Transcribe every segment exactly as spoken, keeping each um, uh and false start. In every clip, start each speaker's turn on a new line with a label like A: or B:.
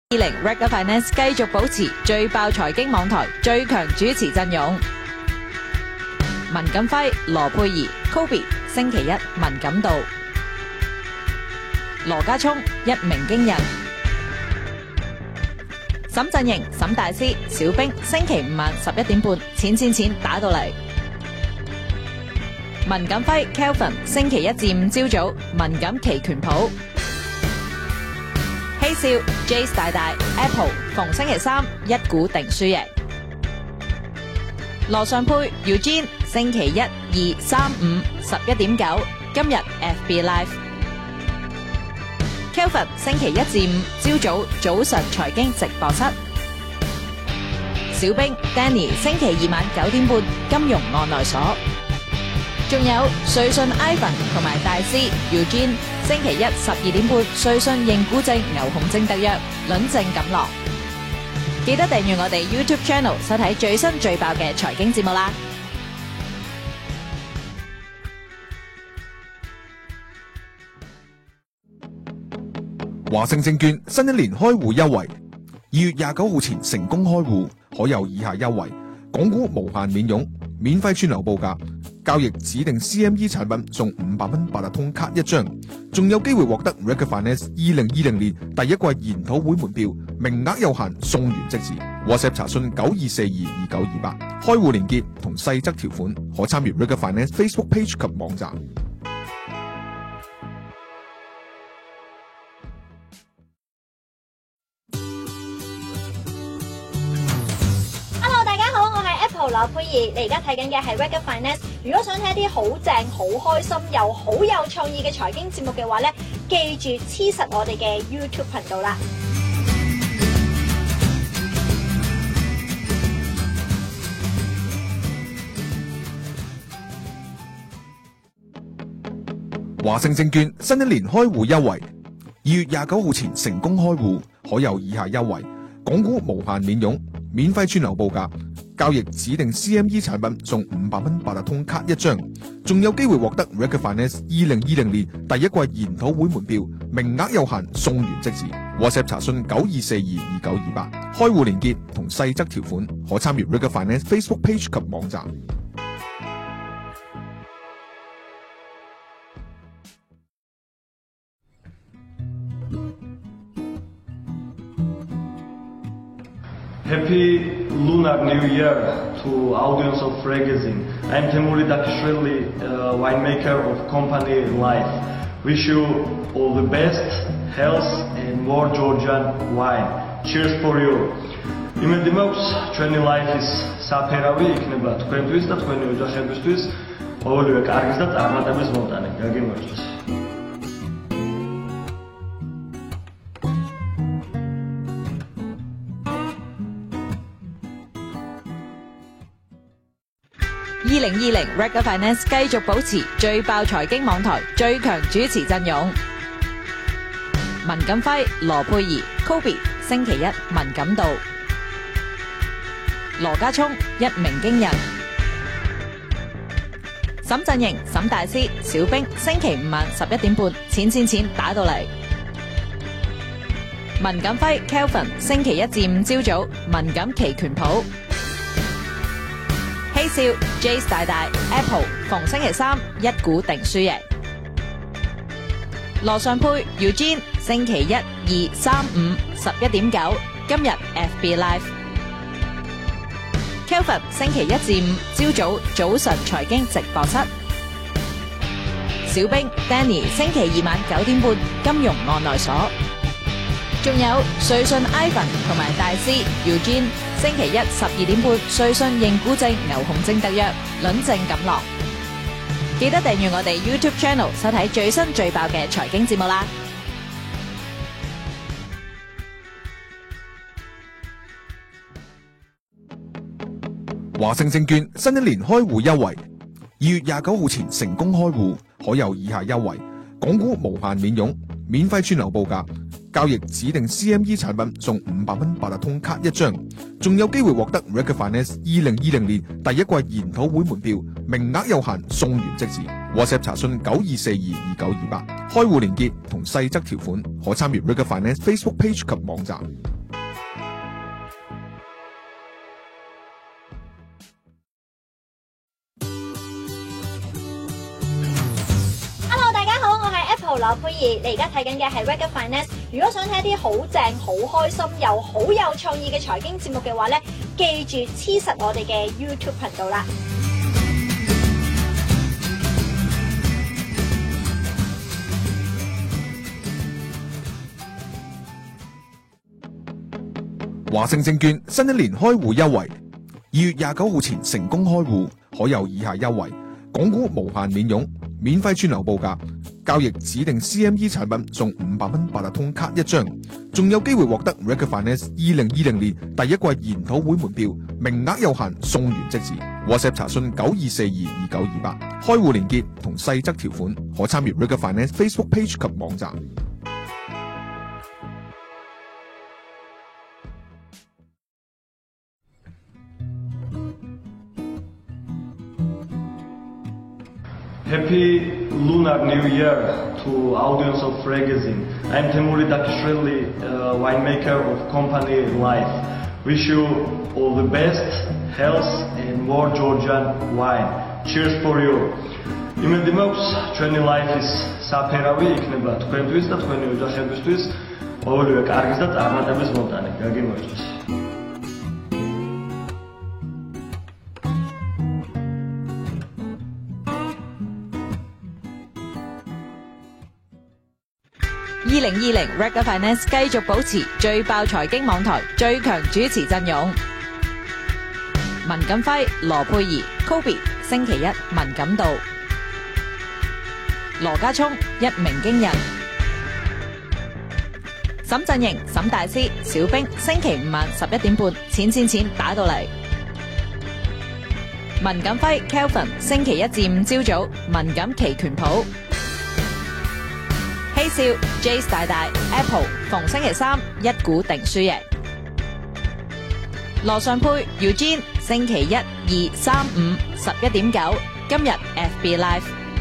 A: 二零 Regular Finance 繼續保持最爆財經網台最強主持陣容，文錦輝、羅佩儀、Kobe 星期一文錦道，羅家聰一鳴驚人，沈振盈、沈大師、小兵星期五晚十一點半錢錢錢打到嚟，文錦輝 Kelvin 星期一至五朝早文錦期權譜。希少 Jace 大大 Apple 逢星期三一股定輸贏，羅尚佩 Eugene 星期一、二、三、五十一點九今日 F B Live Kelvin 星期一至五朝早早晨財經直播室，小兵 Danny 星期二晚九點半金融案內所，仲有瑞信 Ivan 同埋大師 Eugene星期一十二點半瑞信認股證牛熊證特約輪證錦囊，記得訂閱我哋 YouTube Channel 收睇最新最爆嘅財經節目啦。
B: 華盛證券新一年開戶優惠，二月廿九號前成功開戶可有以下優惠：港股無限免佣，免費串流報價，交易指定 C M E 產品送五百蚊八達通卡一張，仲有機會獲得 Regular Finance 二零二零年第一季研討會門票，名額有限，送完即止。WhatsApp 查詢九二四二二九二八，開戶連結同細則條款可參閱 Regular Finance Facebook Page 及網站。
C: 羅佩儀，你而家睇緊嘅係 Regular Finance。如果想睇一啲好正、好開心又好有創意嘅財經節目嘅話咧，記住黐實我哋嘅 YouTube 頻道啦。
B: 華盛證券新一年開戶優惠，二月廿九號前成功開戶可有以下優惠：港股無限免佣，免費串流報價，交易指定 C M E 產品送五百蚊八達通卡一張，仲有機會獲得 Regular Finance 二零二零年第一季研討會門票，名額有限，送完即止。WhatsApp 查詢九二四二二九二八，開戶連結同細則條款可參閱 Regular Finance Facebook Page 及網站。
D: Happy Lunar New Year to audience of Regazine. I am Temuri Dakishvili, uh, winemaker of company Life. Wish you all the best, health and more Georgian wine. Cheers for you. იმედი მაქვს, ჩვენი Life-ის საფერავი იქნება თქვენთვის და თქვენი ოჯახებისთვის ყოველივე კარგის და წარმატების მომტანი. გაგიმარჯოს.
A: 二零二零 Regular Finance 繼續保持最爆財經網台最強主持陣容，文錦輝、羅佩儀、Kobe 星期一文錦道，羅家聰一鳴驚人，沈振盈、沈大師、小兵星期五晚十一點半錢錢錢打到嚟，文錦輝 Kelvin 星期一至五朝早文錦期權譜。希少 Jace 大大 Apple 逢星期三一股定輸贏，羅尚佩 Eugene 星期一、二、三、五十一點九今日 F B Live Kelvin 星期一至五朝早早晨財經直播室，小兵 Danny 星期二晚九點半金融案內所，仲有瑞信 Ivan 同埋大師 Eugene星期一十二點半瑞信認股證牛熊證特約輪證錦囊，記得訂閱我哋 YouTube Channel 收睇最新最爆嘅財經節目啦。
B: 華盛證券新一年開戶優惠，二月廿九號前成功開戶可有以下優惠：港股無限免佣，免費串流報價，交易指定 C M E 產品送五百蚊八達通卡一張，仲有機會獲得 Regular Finance 二零二零年第一季研討會門票，名額有限，送完即止。WhatsApp 查詢九二四二二九二八，開戶連結同細則條款可參閱 Regular Finance Facebook Page 及網站。
C: Hello， 羅佩儀，你而家睇緊嘅係 Reggae Finance。如果想睇一啲好正、好開心又好有創意嘅財經節目嘅話咧，記住黐實我哋嘅 YouTube 頻道啦。
B: 華盛證券新一年開戶優惠，二月廿九號前成功開戶可有以下優惠：港股無限免佣，免費串流報價，交易指定 C M E 產品送五百蚊八達通卡一張，仲有機會獲得 Reggae Finance 二零二零年第一季研討會門票，名額有限，送完即止。WhatsApp 查詢九二四二二九二八，開戶連結同細則條款可參閱 Reggae Finance Facebook Page 及網站。
D: Happy Lunar New Year to audience of Regazine. I'm Temuri Dakishvili, uh, winemaker of company Life. Wish you all the best, health and more Georgian wine. Cheers for you. იმედი მაქვს ჩვენი Life-ის საფერავი იქნება თქვენთვის და თქვენი ოჯახებისთვის ყოველივე კარგის და წარმატების მომტანი. გაგიმოიწვევს.
A: 二零二零 Reggae Finance 繼續保持最爆財經網台最強主持陣容，文錦輝、羅佩儀、Kobe 星期一文錦道，羅家聰一鳴驚人，沈振盈、沈大師、小冰星期五晚十一點半錢錢錢打到嚟，文錦輝 Kelvin 星期一至五朝早文錦期權譜。希少 Jace 大大 Apple 逢星期三一股定輸贏，羅尚佩 Eugene 星期一、二、三、五十一點九今日 F B Live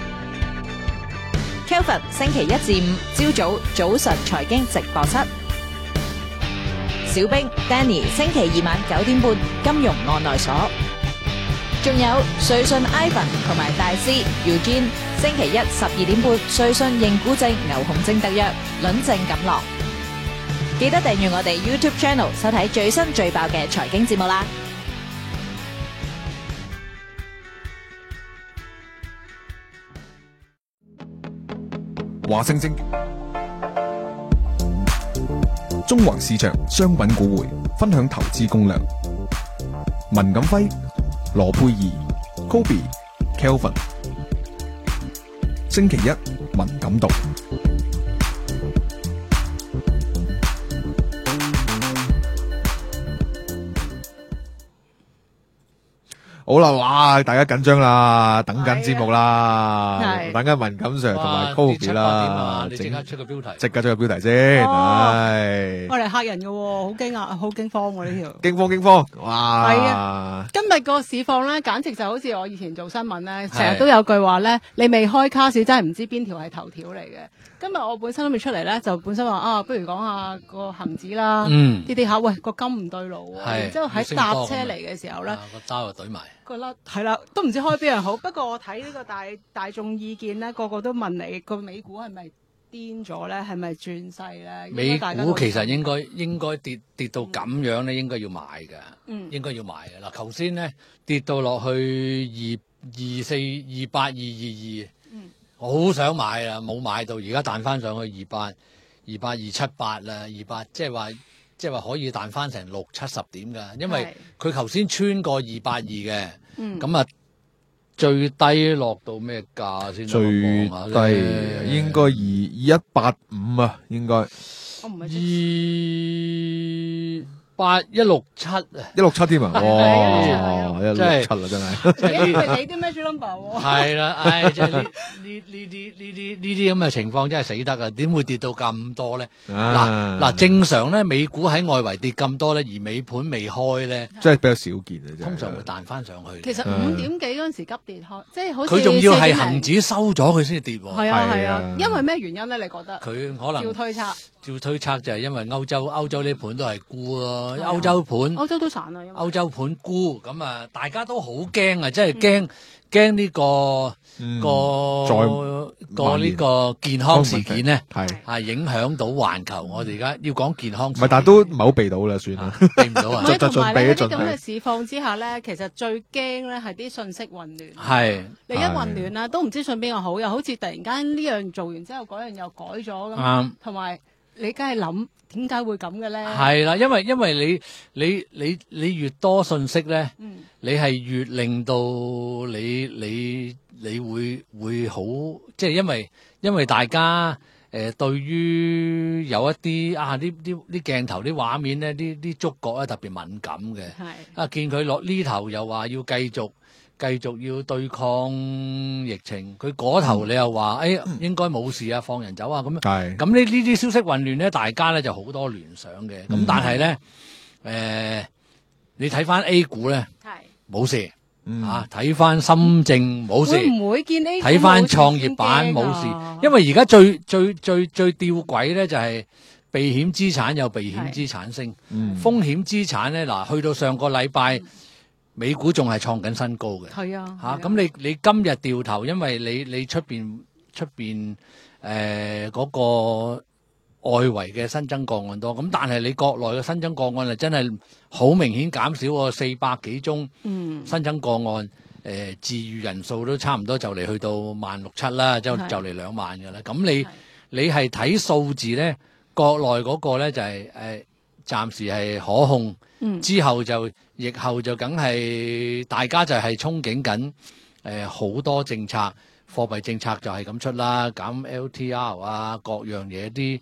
A: Kelvin 星期一至五朝早早晨財經直播室，小冰 Danny 星期二晚九點半金融案內所，仲有瑞信 Ivan 同埋大師 Eugene。星期一十二點半，瑞信認股證牛熊證特約，輪證錦囊。記得訂閱我哋 YouTube Channel， 收睇最新最爆嘅財經節目啦！
B: 華盛證中環市場商品股匯分享投資攻略，文錦輝、羅佩儀、Kobe、Kelvin。星期一文錦道。好啦，哇！大家緊張啦，等緊節目啦，等緊文錦 Sir 同埋 Kobe 啦，
E: 你即刻出個標題，
B: 即刻出個標題先，唉！
F: 我嚟嚇人嘅，好驚訝，好驚慌喎呢條，
B: 驚慌驚慌，哇！
F: 係啊！今日個市況咧，簡直就好似我以前做新聞咧，成日都有句話咧，你未開卡市真係唔知邊條係頭條嚟嘅。今日我本身都未出嚟咧，就本身話啊，不如講下個恒指啦，啲啲下喂個金唔對路喎，然之後喺搭車嚟嘅時候咧，
E: 個揸就懟埋。
F: 個甩係啦，都唔知開邊樣好。不過我睇呢個大大眾意見咧，個個都問你個美股係咪癲咗咧？係咪轉勢咧？
E: 美股其實應該應該跌跌到咁樣咧，應該要買㗎，
F: 嗯，應
E: 該要買嘅嗱。頭先咧跌到落去二二四二八二二二，嗯，我好想買啊，冇買到，而家彈翻上去二八二八二七八啦，二八即係話。即係話可以彈翻成六七十點㗎，因為佢頭先穿過二百二嘅，咁啊最低落到咩價先？最低
B: 應該二一八五啊，應該
F: 我唔係
E: 二八一六七啊，
B: 一六七添啊，哇，一六七啦真係，
F: 你啲咩 number 喎？
E: 係啦，唉，即係呢呢呢啲呢啲呢啲咁嘅情況真係死得啊！點會跌到咁多咧？嗱嗱，正常咧，美股喺外圍跌咁多咧，而美盤未開咧，
B: 即係比較少見啊！
E: 通常會彈翻上去。
F: 其實五點幾嗰陣時急跌開，即係好似
E: 佢仲要係恒指收咗佢先跌喎。
F: 係啊係啊，因為咩原因咧？你覺得？
E: 佢可能
F: 照推測。
E: 照推測就係因為歐洲歐洲呢盤都係沽咯，歐洲盤
F: 歐洲都散啦，因為
E: 歐洲盤沽咁啊，大家都好驚啊，即係驚驚呢個。
B: 嗯
E: 個
B: 再
E: 個呢個健康事件咧，
B: 係
E: 係影響到環球。我哋而家要講健康事件，
B: 唔係，但係都唔係好避到啦，算啦，
E: 避唔到啊！
F: 唔係同埋咧，
B: 盡備
F: 喺啲咁嘅市況之下咧，其實最驚咧係啲信息混亂。
E: 係
F: 你一混亂啦，都唔知信邊個好，又好似突然間呢樣做完之後，嗰樣又改咗咁。
E: 啱，
F: 同埋你梗係諗點解會咁嘅咧？
E: 係啦，因為因為你你你你越多信息咧，
F: 嗯，
E: 你係越令到你你。你會會好，即係因為因為大家誒、呃、對於有一啲啊啲啲啲鏡頭啲畫面咧，啲啲觸覺咧特別敏感嘅。
F: 係
E: 啊，見佢落呢頭又話要繼續繼續要對抗疫情，佢嗰頭你又話誒、哎、應該冇事啊，放人走啊咁。
B: 係
E: 咁呢呢啲消息混亂咧，大家咧就好多聯想嘅。咁、嗯、但係咧誒，你睇翻 A 股咧，
F: 係
E: 冇事。
B: 嗯、
E: 啊！睇翻深證冇事，
F: 會唔會見 A 股
E: 睇翻創業板冇事，因為而家最最最最吊詭咧就係避險資產有避險資產升，
B: 嗯、
E: 風險資產咧嗱，去到上個禮拜、嗯、美股仲係創緊新高嘅。
F: 係啊，
E: 嚇咁、啊、你你今日掉頭，因為你你出邊出邊誒嗰個外圍嘅新增個案多，咁但係你國內嘅新增個案係真係好明顯減少喎，四百幾宗新增個案，誒、呃、治癒人數都差唔多就嚟去到萬六七啦，就就嚟兩萬㗎啦。咁你你係睇數字咧，國內嗰個咧就係、是、誒、呃、暫時係可控，嗯、之後就疫後就梗係大家就係憧憬緊誒好多政策，貨幣政策就係咁出啦，減 L T R 啊，各樣嘢啲。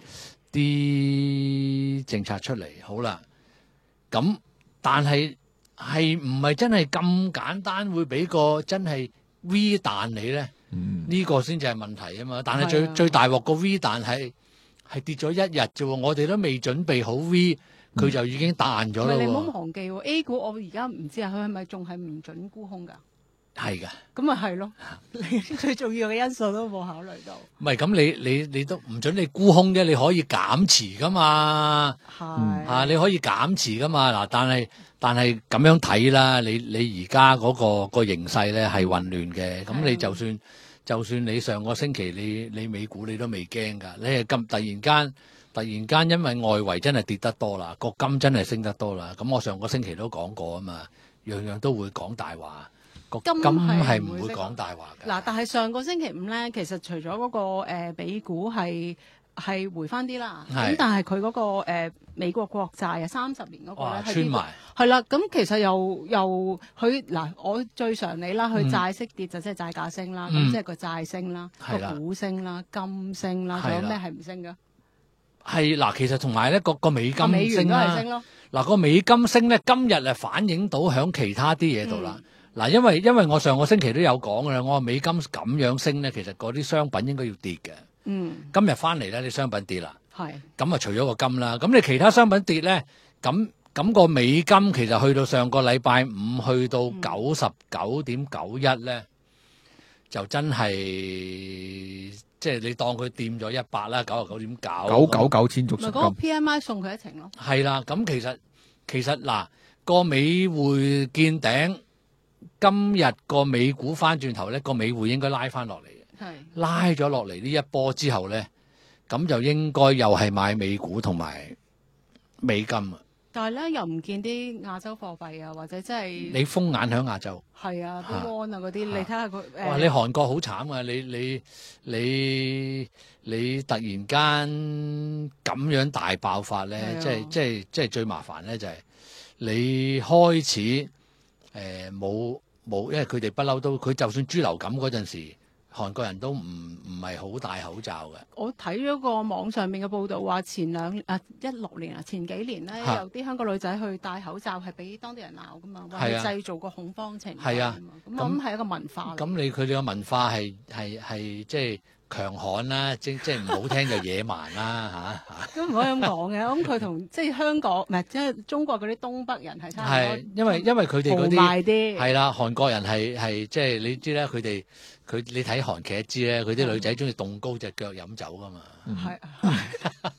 E: 啲政策出嚟好啦，咁但係係唔係真係咁簡單會俾個真係 V 彈你咧？呢、嗯、個先至係問題啊嘛！但係最、啊、最大鑊個 V 彈係係跌咗一日啫喎，我哋都未準備好 V，佢就已經彈咗啦喎！
F: 你唔好忘記喎 ，A 股我而家唔知啊，佢係咪仲係唔準沽空㗎？
E: 係噶，
F: 咁咪係咯，你最重要嘅因素都冇考慮到。
E: 唔係咁，你你你都唔准你沽空啫，你可以減持噶嘛。係啊，你可以減持噶嘛。嗱，但係但係咁樣睇啦，你你而家嗰個個形勢咧係混亂嘅。咁你就算就算你上個星期你你美股你都未驚㗎，你係咁突然間突然間因為外圍真係跌得多啦，個金真係升得多啦。咁我上個星期都講過啊嘛，樣樣都會講大話。金係唔會講大話㗎。嗱，
F: 但係上個星期五咧，其實除咗嗰、那個誒、呃、美股係係回翻啲啦，咁但係佢嗰個、呃、美國國債啊，三十年嗰個咧係穿埋，係啦。咁其實又又佢嗱，我最常理啦，佢債息跌就即係債價升啦，咁、嗯、即係個債升啦，個、嗯、股升啦，金升啦，仲有咩係唔升㗎？
E: 係嗱，其實同埋咧個個美金
F: 美元都係升咯。
E: 嗱個美金升咧，今日誒反映到響其他啲嘢度啦。嗱，因為因為我上個星期都有講㗎啦，我話美金咁樣升咧，其實嗰啲商品應該要跌嘅。嗯。今日翻嚟咧，啲商品跌啦。係。咁啊，除咗個金啦，咁你其他商品跌咧，咁咁個美金其實去到上個禮拜五去到九十九點九一咧，就真係即係你當佢掂咗一百啦，九十九點九。
B: 九九九千足。
F: 咪嗰個 P M I 送佢一程咯。係
E: 啦，咁其實其實嗱個美匯見頂。今日個美股翻轉頭咧，個美匯應該拉翻落嚟嘅，拉咗落嚟呢一波之後咧，咁就應該又係買美股同埋美金啊。
F: 但係咧，又唔見啲亞洲貨幣啊，或者即係
E: 你風眼響亞洲，
F: 係啊，啲 won 啊嗰啲，你睇下佢誒。
E: 哇！你韓國好慘啊！你你你你突然間咁樣大爆發咧，即係即係即係最麻煩咧，就係你開始。誒冇冇，因為佢哋不嬲都，佢就算豬流感嗰陣時，韓國人都唔唔係好戴口罩嘅。
F: 我睇咗個網上面嘅報道話，前兩啊一六年啊前幾年咧，有啲香港女仔去戴口罩係俾當地人鬧噶嘛，話製造個恐慌情緒啊嘛。咁我諗係一個文化。咁
E: 你佢哋嘅文化係係係即係強悍啦，即即係唔好聽就野蠻啦嚇嚇。
F: 都唔可以咁講嘅，咁佢同即係香港唔係即係中國嗰啲東北人係差唔多。
E: 係因為因為佢哋嗰
F: 啲
E: 係啦，韓國人係係即係你知咧，佢哋佢你睇韓劇知咧，佢啲女仔中意凍高隻腳飲酒噶嘛。係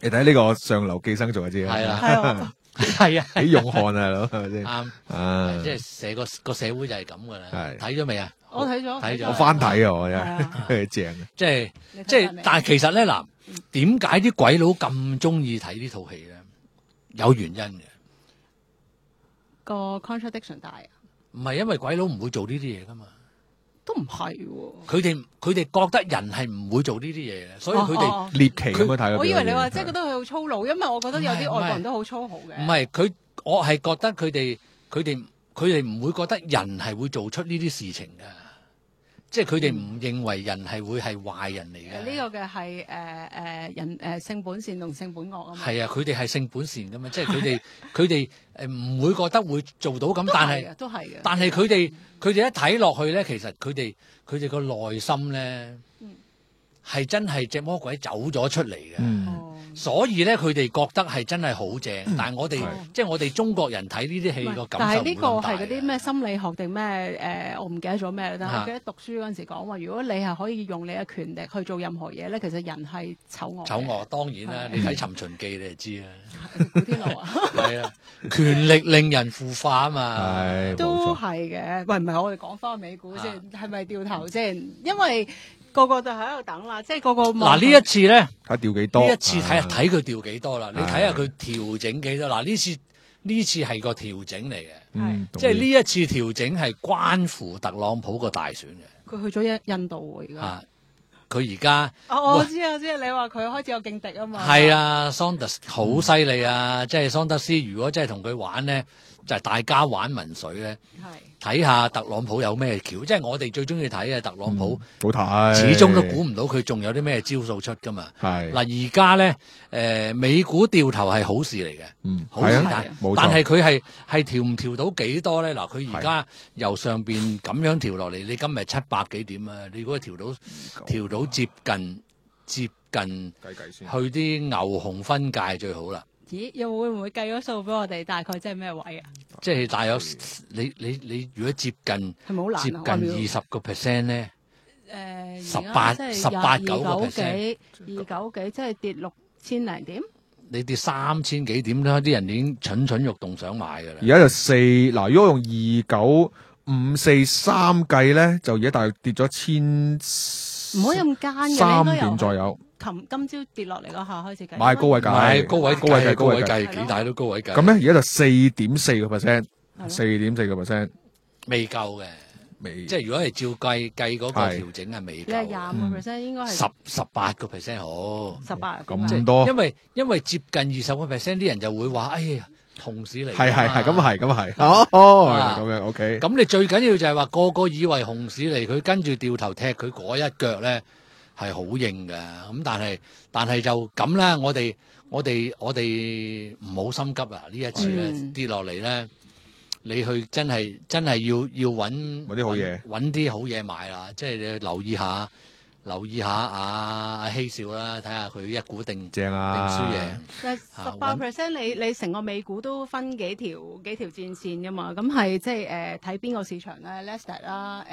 B: 你睇呢個上流寄生族就知啦，
E: 係啦，
F: 係啊，
E: 係啊，
B: 幾勇悍啊，佬係咪先？
E: 啱，
B: 啊，
E: 即係成個個社會就係咁噶啦。
B: 係
E: 睇咗未啊？
F: 我睇咗，
E: 睇咗
B: 我翻睇啊，我真
F: 係啊
B: 係正啊！
E: 即係
F: 你睇
E: 即係
F: 晒未，
E: 但係其實咧嗱，點解啲鬼佬咁中意睇呢套戲咧？有原因嘅，
F: 個 contradiction 大啊，
E: 唔係因為鬼佬唔會做呢啲嘢噶嘛。
F: 都唔係喎。
E: 佢哋佢哋覺得人係唔會做呢啲嘢嘅，所以佢哋
F: 哦哦
B: 獵奇咁樣睇咯。
F: 我以為你話即係
B: 係
F: 覺得佢好粗魯，因為我覺得有啲外國人都好粗豪嘅。
E: 唔係佢，我係覺得佢哋佢哋佢哋唔會覺得人係會做出呢啲事情㗎，即係佢哋唔認為人係會係壞人嚟嘅。
F: 誒呢個嘅係誒誒人誒性本善同性本惡啊嘛。
E: 係啊，佢哋係性本善噶嘛，即係佢哋佢哋誒唔會覺得會做到咁，但係
F: 係都係嘅。
E: 但係佢哋佢哋一睇落去咧，其實佢哋佢哋個內心咧係真係隻魔鬼走咗出嚟嘅。
B: 嗯，
F: 哦，
E: 所以咧，佢哋覺得係真係好正，但係我哋
B: 係
E: 即係我哋中國人睇呢啲戲個感受唔
F: 但係呢個
E: 咁大
F: 係嗰啲咩心理學定咩誒？我唔記得咗咩啦。但係我記得讀書嗰陣時講話，如果你係可以用你嘅權力去做任何嘢咧，其實人係醜惡嘅。
E: 醜惡當然啦，
F: 係
E: 你睇《尋秦記》你就知啦。
F: 古天樂啊，
E: 係啊，權力令人腐化啊嘛。
B: 係
F: 都
B: 冇錯。
F: 係嘅。喂，唔係我哋講翻美股先
E: 啊，
F: 係咪掉頭先？因為個個就喺度等啦，即係個個
E: 嗱呢一次咧，
B: 睇掉幾多？
E: 呢一次睇下
B: 啊
E: 睇佢調幾多啦。你睇下
B: 係
E: 佢調整幾多。嗱呢次呢次係個調整嚟嘅，
B: 嗯，
E: 即係呢一次調整係關乎特朗普個大選嘅。
F: 佢去咗印印度喎而家。
E: 啊，佢而家。
F: 哦，我知啊，我知啊，你話佢開始有勁敵啊嘛。
E: 係啊，桑德斯好犀利啊！即係桑德斯，如果真係同佢玩咧，就係、大家玩民水咧，
F: 係
E: 睇下特朗普有咩橋。即係我哋最中意睇嘅特朗普，
B: 好睇，
E: 始終都估唔到佢仲有啲咩招數出噶嘛。
B: 係
E: 嗱，而家咧，誒、美股掉頭係好事嚟嘅，
B: 嗯
E: 好事，
B: 係啊
E: 但
B: 冇錯
E: 但係佢係係調唔調到幾多咧？嗱，佢而家由上邊咁樣調落嚟，你今日七百幾點啊？你如果調到調到接近接近
B: 計計先
E: 去啲牛熊分界最好啦，
F: 咦？又會唔會計咗數俾我哋？大概即係咩位啊？
E: 即係大約你你你如果接近
F: 係咪好難啊？
E: 接近二十個 percent 咧，
F: 誒
E: 十八
F: 而家即係
E: 十八
F: 廿
E: 九個
F: 二
E: percent
F: 幾二九幾，即係跌六千零點。
E: 你跌三千幾點啦，啲人已經蠢蠢欲動想買㗎啦
B: 而。家就四嗱，如果用二九五四三計咧，就而家大約跌咗千
F: 唔可以咁奸嘅，
B: 三
F: 你應該由
B: 點左右。
F: 琴今朝跌落嚟嗰下開始計。
B: 買高位價
E: 買高位
B: 高位計
E: 計，高位
B: 高位
E: 計，幾大都高位計。
B: 咁咧，而家就四點四個 percent，
F: 係咯
B: 四點四個 percent
E: 未夠嘅，
B: 未，
E: 即係如果係照計計嗰個
B: 係
E: 調整係未
F: 你係
E: 夠嘅，
F: 廿五個 percent 應該係
E: 十十八個 percent 好。
F: 十八
B: 咁
F: 即係
B: 多
E: 因為因為接近二十個 percent 啲人就會話：哎呀，熊市嚟㗎嘛。
B: 係係係，咁係咁係，哦哦，
E: 啊
B: 咁樣 OK，
E: 咁你最緊要就係話個個以為熊市嚟，佢跟住掉頭踢佢嗰一腳咧係好硬㗎。咁但係但係就咁啦，我哋我哋我哋唔好心急啊！呢一次咧、
F: 嗯
E: 跌落嚟咧，你去真係真係要要揾
B: 揾啲好嘢
E: 揾啲好嘢買啦。即係你留意下留意下阿阿希少啦，睇下佢一股定
B: 正
E: 定
B: 啊，
E: 輸贏。
F: 但係十八 percent，你你成個美股都分幾條幾條戰線噶嘛？咁係即係誒睇邊個市場咧 Nasdaq 啦，誒誒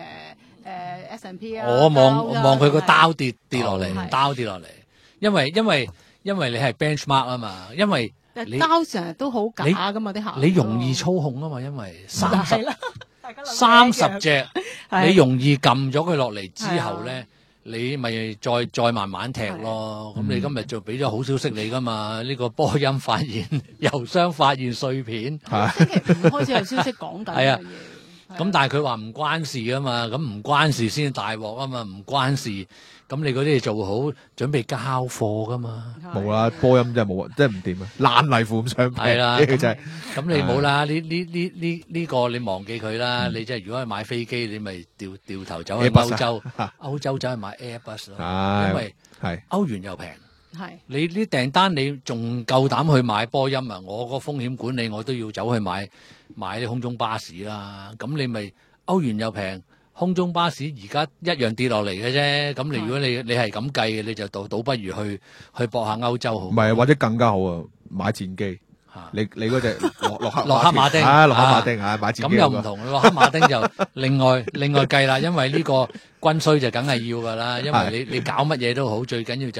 F: S and P 啊。
E: 我望
F: 道啦
E: 望佢個
F: 係
E: 刀跌跌落嚟，
F: 係
E: 刀跌落嚟，因為因為因為你係 benchmark 啊嘛，因為你
F: 但係刀成日都好假噶嘛啲客。
E: 你容易操控啊嘛，因為三十
F: 係啦，大家諗
E: 三
F: 一樣
E: 十隻，
F: 係
E: 你容易撳咗佢落嚟之後
F: 係
E: 咧，你咪再再慢慢踢咯。咁你今日就俾咗好消息你噶嘛？呢個波音發現郵箱發現碎片，
B: 係
F: 星期五開始有消息講緊呢
E: 係啊
F: 樣嘢。
E: 咁但係佢話唔關事啊嘛，咁唔關事先大鑊啊嘛，唔關事，咁你嗰啲嘢做好，準備交貨噶嘛。
B: 冇啦，波音真係冇，真係唔掂啊，爛泥扶唔上壁，
E: 係啦
B: 呢個真係
E: 咁你冇啦，呢呢呢呢呢個你忘記佢啦。你即係如果係買飛機，你咪掉掉頭走去
B: Airbus
E: 歐洲
B: 啊，
E: 歐洲走去買 Airbus 咯，
B: 係
E: 因為
B: 係
E: 歐元又平。
F: 係
E: 你呢訂單你仲夠膽去買波音啊？我個風險管理我都要走去買買啲空中巴士啦。咁你咪歐元又平，空中巴士而家一樣跌落嚟嘅啫。咁你如果你你係咁計嘅，你就倒倒不如去去搏下歐洲好。
B: 唔係或者更加好啊，買戰機，
E: 嚇
B: 你你嗰隻洛洛克
E: 洛克馬丁
B: 啊，洛克馬
E: 啊
B: 丁啊，買戰機
E: 咁又
B: 好啊
E: 唔同，洛克馬丁就另外另外計啦，因為呢個軍需就梗係要噶啦，因為你你搞乜嘢都好，最緊要就係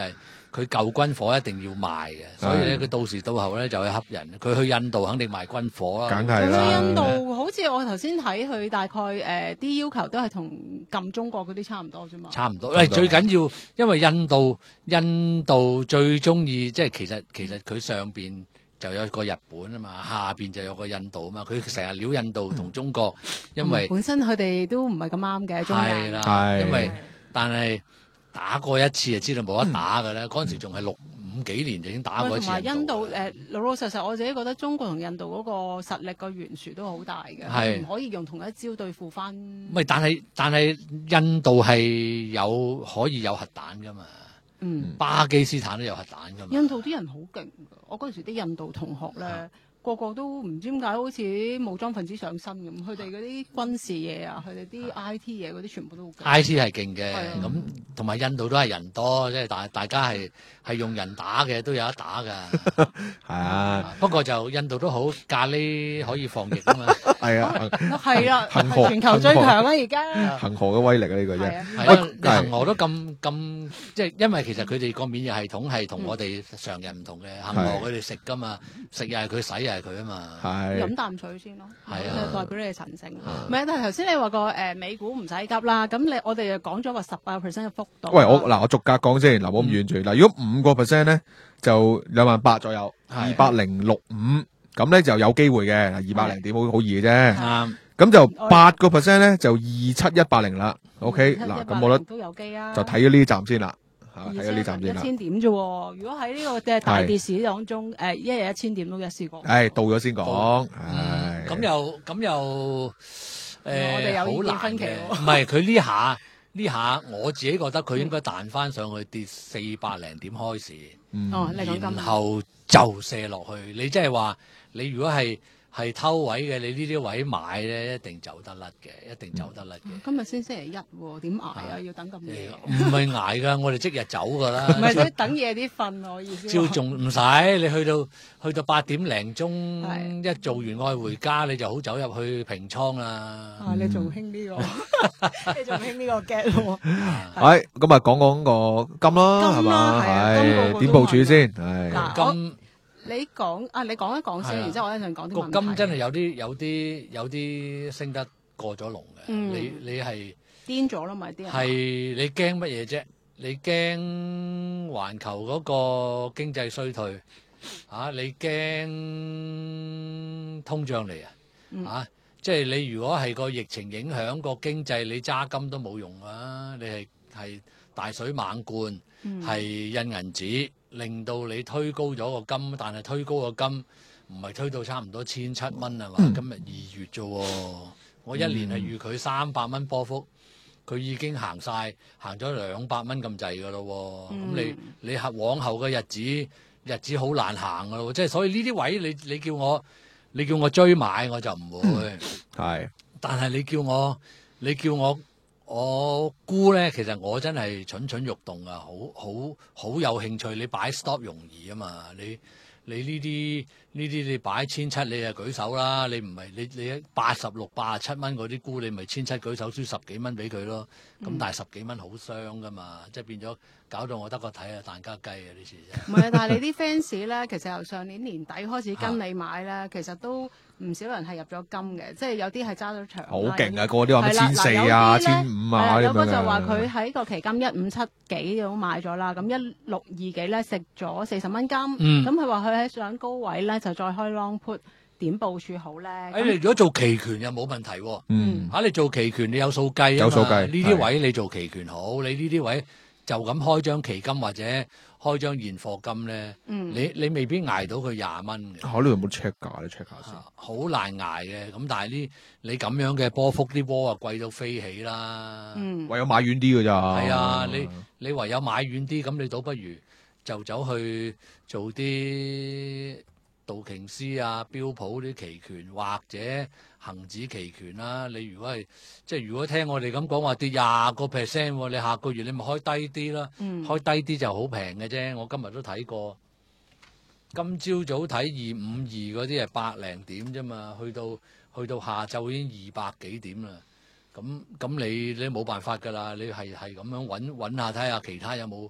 E: 佢舊軍火一定要賣嘅，所以咧佢到時到後咧就去恰人。佢去印度肯定賣軍火啦，
B: 梗係
F: 咁
B: 啦。
F: 印度好似我頭先睇佢大概誒啲、呃、要求都係同撳中國嗰啲差唔多啫嘛。
E: 差唔多。誒最緊要，因為印度印度最中意即係其實其實佢上邊就有個日本啊嘛，下邊就有個印度啊嘛。佢成日撩印度同中國，因為、
F: 嗯、本身佢哋都唔係咁啱嘅中間。
E: 係啦，
B: 係
E: 因為但係打過一次就知道冇得打㗎啦。嗰陣、嗯、時仲係六五幾年就已經打過一次。
F: 同埋印度誒、呃、老老實實，我自己覺得中國同印度嗰個實力個懸殊都好大嘅，
E: 係
F: 唔可以用同一招對付翻。
E: 唔係，但係但係印度係有可以有核彈㗎嘛。
F: 嗯，
E: 巴基斯坦都有核彈㗎嘛。
F: 印度啲人好勁㗎，我嗰陣時啲印度同學咧。啊個個都唔知點解好似武裝分子上身咁，佢哋嗰啲軍事嘢啊，佢哋啲 I T 嘢嗰啲全部都好勁。
E: I T 係勁嘅，
F: 係
E: 咁同埋印度都係人多，即係大大家係係用人打嘅，都有得打㗎。
B: 係啊，
E: 不過就印度都好，咖喱可以防疫啊嘛。
B: 係啊，
F: 係啦，
B: 恒河
F: 全球最強啊！而家
B: 恒河嘅威力啊，呢個真係。
E: 係啦，你恒河都咁咁，即係因為其實佢哋個免疫系統係同我哋常人唔同嘅，恒河佢哋食㗎嘛，食又係佢，洗又係佢啊嘛。
F: 飲啖水先咯，
E: 係啊，
F: 代表你嘅神聖。唔係，但係頭先你話個誒美股唔使急啦，咁你我哋就講咗個十八個 percent 嘅幅度。
B: 喂，我嗱我逐格講先，嗱冇咁遠住。嗱，如果五個 percent 咧，就兩萬八左右，二百零六五，咁咧就有機會嘅。二百零點好好易嘅啫。
E: 啱。
B: 咁就八個 percent 咧，就二七一八零啦。OK，嗱咁我覺得
F: 都有機啊。
B: 就睇咗呢站先啦。睇咗呢站先啦，
F: 一千點啫喎！如果喺呢個嘅大跌市當中，誒一日一千點都一試過。
B: 誒到咗先講，
E: 嗯，咁又咁又誒，
F: 我哋有意見分歧喎。
E: 唔係佢呢下呢下，我自己覺得佢應該彈翻上去跌四百零點開市，
F: 哦，你講
E: 然後就射落去。你即係話，你如果係係偷位嘅，你呢啲位買咧，一定走得甩嘅，一定走得甩嘅。
F: 今日先星期一喎，點捱啊？要等咁夜？
E: 唔係捱㗎，我哋即日走㗎啦。
F: 唔係，即係等夜啲瞓我意思。
E: 照仲唔使，你去到去到八點零鐘，一做完愛回家，你就好走入去平倉啦。
F: 啊，你仲興呢個？你仲興呢個 get 喎？
B: 係咁啊，講講個金啦，係嘛？係點部署先？係
E: 金。
F: 你講啊，你講一講先，然之後我一陣講啲問題。
E: 個金真係有啲有啲有啲升得過咗龍嘅，你你係
F: 癲咗啦，咪啲人。
E: 係你驚乜嘢啫？你驚環球嗰個經濟衰退啊？你驚通脹嚟啊？啊！即係你如果係個疫情影響個經濟，你揸金都冇用啊！你係係大水猛灌，係印銀紙。令到你推高咗個金，但係推高個金唔係推到差唔多千七蚊啊嘛？嗯、今日二月啫喎，我一年係預佢三百蚊波幅，佢已經行晒，行咗兩百蚊咁滯噶咯喎。咁、嗯、你你往後嘅日子日子好難行噶咯，即係所以呢啲位你你叫我你叫我追買我就唔會，係、嗯，但係你叫我你叫我。我估咧，其實我真係蠢蠢欲動啊！好好好有興趣，你擺 stop 容易啊嘛！你你呢啲呢啲你擺千七，你就舉手啦！你唔係你你八十六、八十七蚊嗰啲估，你咪千七舉手輸十幾蚊俾佢咯。咁、嗯、但係十幾蚊好傷噶嘛，即係變咗搞到我得個睇啊，蛋加雞啊呢次啫。
F: 唔係，但係你啲 fans 咧，其實由上年年底開始跟你買咧，其實都唔少人係入咗金嘅，即係有啲係揸咗長。
B: 好勁啊！個啲話千四啊、千五啊，
F: 有個就話佢喺個期金一五七幾咁買咗啦，咁一六二幾咧食咗四十蚊金，咁佢話佢喺上高位咧就再開 long put，點部署好咧？
E: 誒，你如果做期權又冇問題喎。嗯，嚇你做期權你有數計啊嘛，
B: 有數計
E: 呢啲位你做期權好，你呢啲位就咁開張期金或者開張現貨金咧，嗯、你你未必捱到佢廿蚊嘅。
B: 嚇、啊，呢度有冇 check 價？你 check 下先。
E: 好、啊、難捱嘅，咁但係呢，你咁樣嘅波幅啲波啊貴到飛起啦。
F: 嗯，
B: 唯有買遠啲㗎咋。
E: 係啊，你你唯有買遠啲，咁你倒不如就走去做啲道瓊斯啊、標普啲期權或者恒指期權啦。你如果係即係如果聽我哋咁講話跌廿個 percent，你下個月你咪開低啲啦。嗯、開低啲就好平嘅啫。我今日都睇過，今朝早睇二五二嗰啲係百零點啫嘛，去到去到下晝已經二百幾點啦。咁咁你你冇辦法㗎啦，你係係咁樣揾揾下睇下其他有冇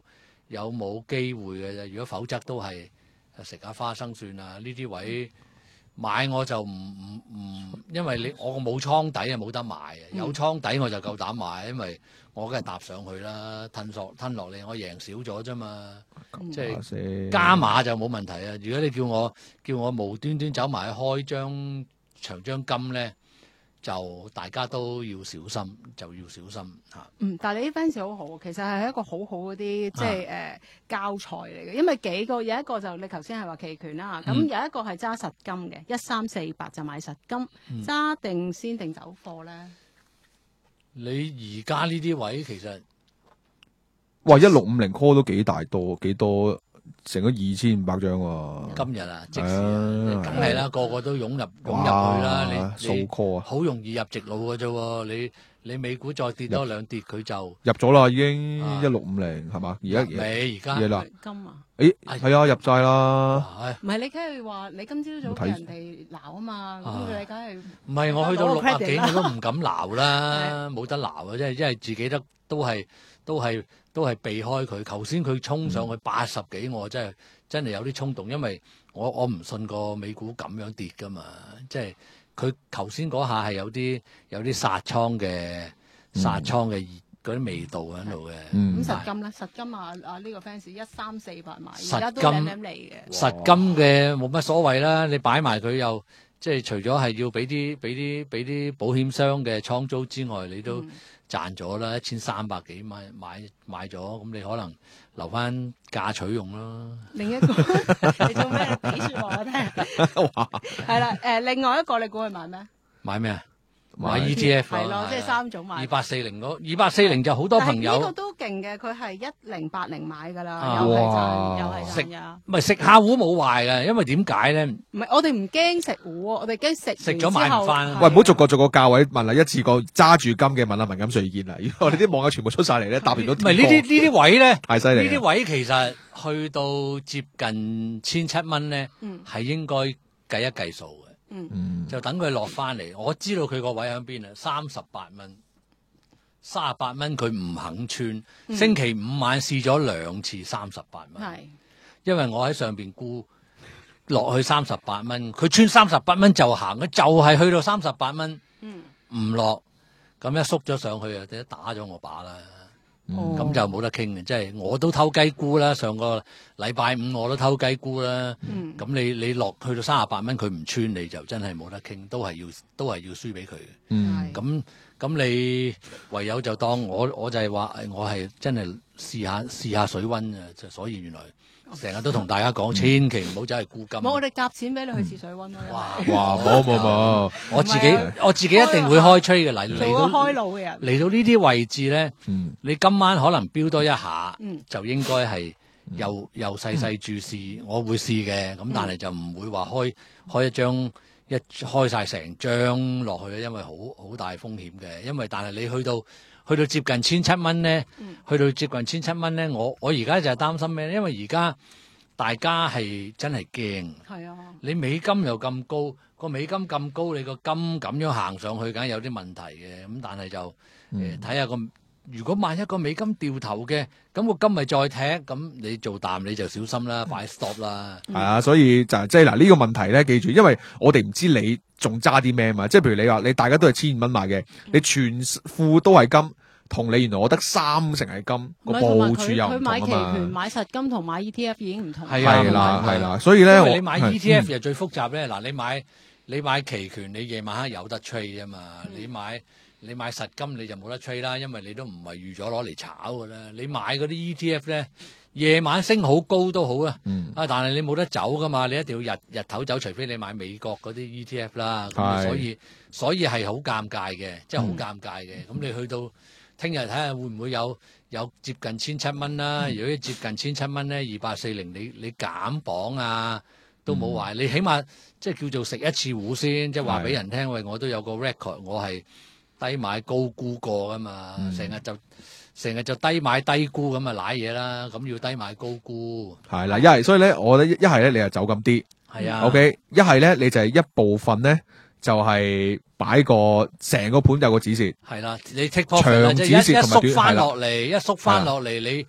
E: 有冇機會嘅啫。如果否則都係食下花生算啦。呢啲位買我就唔唔唔，因為你我冇倉底啊，冇得買啊。有倉底我就夠膽買，因為我梗係搭上去啦，吞落吞落嚟，我贏少咗啫嘛。即係加碼就冇問題啊。如果你叫我叫我無端端走埋去開張長張金咧，就大家都要小心，就要小心嚇。
F: 嗯，但係你啲 fans 好好，其實係一個好好嗰啲即係誒、呃、教材嚟嘅，因為幾個有一個就你頭先係話期權啦，咁、嗯、有一個係揸實金嘅，一三四八就買實金，揸、嗯、定先定走貨咧？
E: 你而家呢啲位其實，
B: 哇！一六五零 call 都幾大多幾多，成咗二千五百張喎。
E: 今日啊，即時啊，梗係啦，個個都湧入湧入去啦。你
B: 數 call 啊，
E: 好容易入直路嘅啫喎。你你美股再跌多兩跌，佢就
B: 入咗啦，已經一六五零係嘛？而家
E: 未而家
F: 金啊？
B: 誒係啊，入晒啦。
F: 唔係你梗係話你今朝早俾人哋鬧啊嘛，咁你梗係
E: 唔係我去到六啊幾我都唔敢鬧啦，冇得鬧啊！即係因為自己都都係都係都係避開佢。頭先佢衝上去八十幾，我真係真係有啲衝動，因為我我唔信個美股咁樣跌噶嘛。即係佢頭先嗰下係有啲有啲殺倉嘅殺倉嘅嗰啲味道喺度嘅。
F: 咁實金咧，實金啊啊呢個 fans 一三四八買，而家都舐舐嚟嘅。
E: 實金嘅冇乜所謂啦，你擺埋佢又即係除咗係要俾啲俾啲俾啲保險商嘅倉租之外，你都賺咗啦，一千三百幾買買買咗，咁你可能留翻價取用咯。
F: 另一個你做咩俾説話我聽？係啦，誒另外一個你估佢買咩？
E: 買咩啊？買 E T F
F: 係咯，即係三種買。
E: 二八四零嗰二八四零就好多朋友。
F: 呢個都勁嘅，佢係一零八零買㗎啦，又係賺，又係賺呀。
E: 唔係食下糊冇壞嘅，因為點解咧？
F: 唔係我哋唔驚食糊，我哋驚食
E: 食咗買唔翻。
B: 喂，唔好逐個逐個價位問啦，一次過揸住金嘅問下文錦瑞意見啦。如果我哋啲網友全部出晒嚟咧，答完都唔
E: 係呢啲呢啲位咧，
B: 太犀利。
E: 呢啲位其實去到接近千七蚊咧，係應該計一計數嘅。嗯，就等佢落翻嚟。我知道佢個位喺邊啊，三十八蚊，三十八蚊佢唔肯穿。嗯、星期五晚試咗兩次三十八蚊，係，因為我喺上邊沽落去三十八蚊，佢穿三十八蚊就行，佢就係去到三十八蚊，嗯，唔落，咁一縮咗上去啊，第一打咗我把啦。咁、嗯、就冇得傾嘅，即係我都偷雞沽啦。上個禮拜五我都偷雞沽啦。咁、嗯、你你落去到三十八蚊，佢唔穿你就真係冇得傾，都係要都係要輸俾佢嘅。咁咁、嗯、你唯有就當我我就係話，我係真係試下試下水溫啊！就所以原來成日都同大家講，千祈唔好走去沽金。
F: 冇，我哋夾錢俾你去試水溫咯。
E: 哇
B: 哇！冇冇冇！
E: 我自己我自己一定會開吹嘅。嚟嚟到
F: 開路嘅人
E: 嚟到呢啲位置咧，你今晚可能飆多一下，就應該係又又細細注試。我會試嘅，咁但係就唔會話開開一張一開晒成張落去咧，因為好好大風險嘅。因為但係你去到去到接近千七蚊咧，去到接近千七蚊咧，我我而家就係擔心咩？因為而家大家係真係驚，係啊！你美金又咁高，個美金咁高，你個金咁樣行上去，梗係有啲問題嘅。咁但係就誒睇下個，如果萬一個美金掉頭嘅，咁個金咪再踢，咁你做淡你就小心啦，快 stop 啦。
B: 係啊，所以就即係嗱呢個問題咧，記住，因為我哋唔知你仲揸啲咩嘛，即係譬如你話你大家都係千五蚊買嘅，你全副都係金。同你原來我得三成係金，個部署又唔同啊嘛。佢買期權、買實金同買 E T F 已經唔同。
E: 係啊，
B: 係啦，係啦，所以咧，
E: 因為你買 E T F 又最複雜咧。嗱，你買你買期權，你夜晚黑有得 trade 啊嘛。你買你買實金你就冇得 trade 啦，因為你都唔係預咗攞嚟炒噶啦。你買嗰啲 E T F 咧，夜晚升好高都好啊。啊，但係你冇得走噶嘛，你一定要日日頭走，除非你買美國嗰啲 E T F 啦。咁所以所以係好尷尬嘅，即係好尷尬嘅。咁你去到聽日睇下會唔會有有接近千七蚊啦？如果接近千七蚊咧，二八四零你你減磅啊都冇壞，你起碼即係叫做食一次糊先，即係話俾人聽，喂，我都有個 record， 我係低買高沽過噶嘛，成日就成日就低買低沽咁啊瀨嘢啦，咁要低買高沽
B: 係啦，一係所以咧，我覺得一係咧你就走咁啲，
E: 係啊
B: ，OK， 一係咧你就係一部分咧。就係擺個成個盤有個止蝕，
E: 係啦，你 take profit 即係一一縮翻落嚟，一縮翻落嚟，你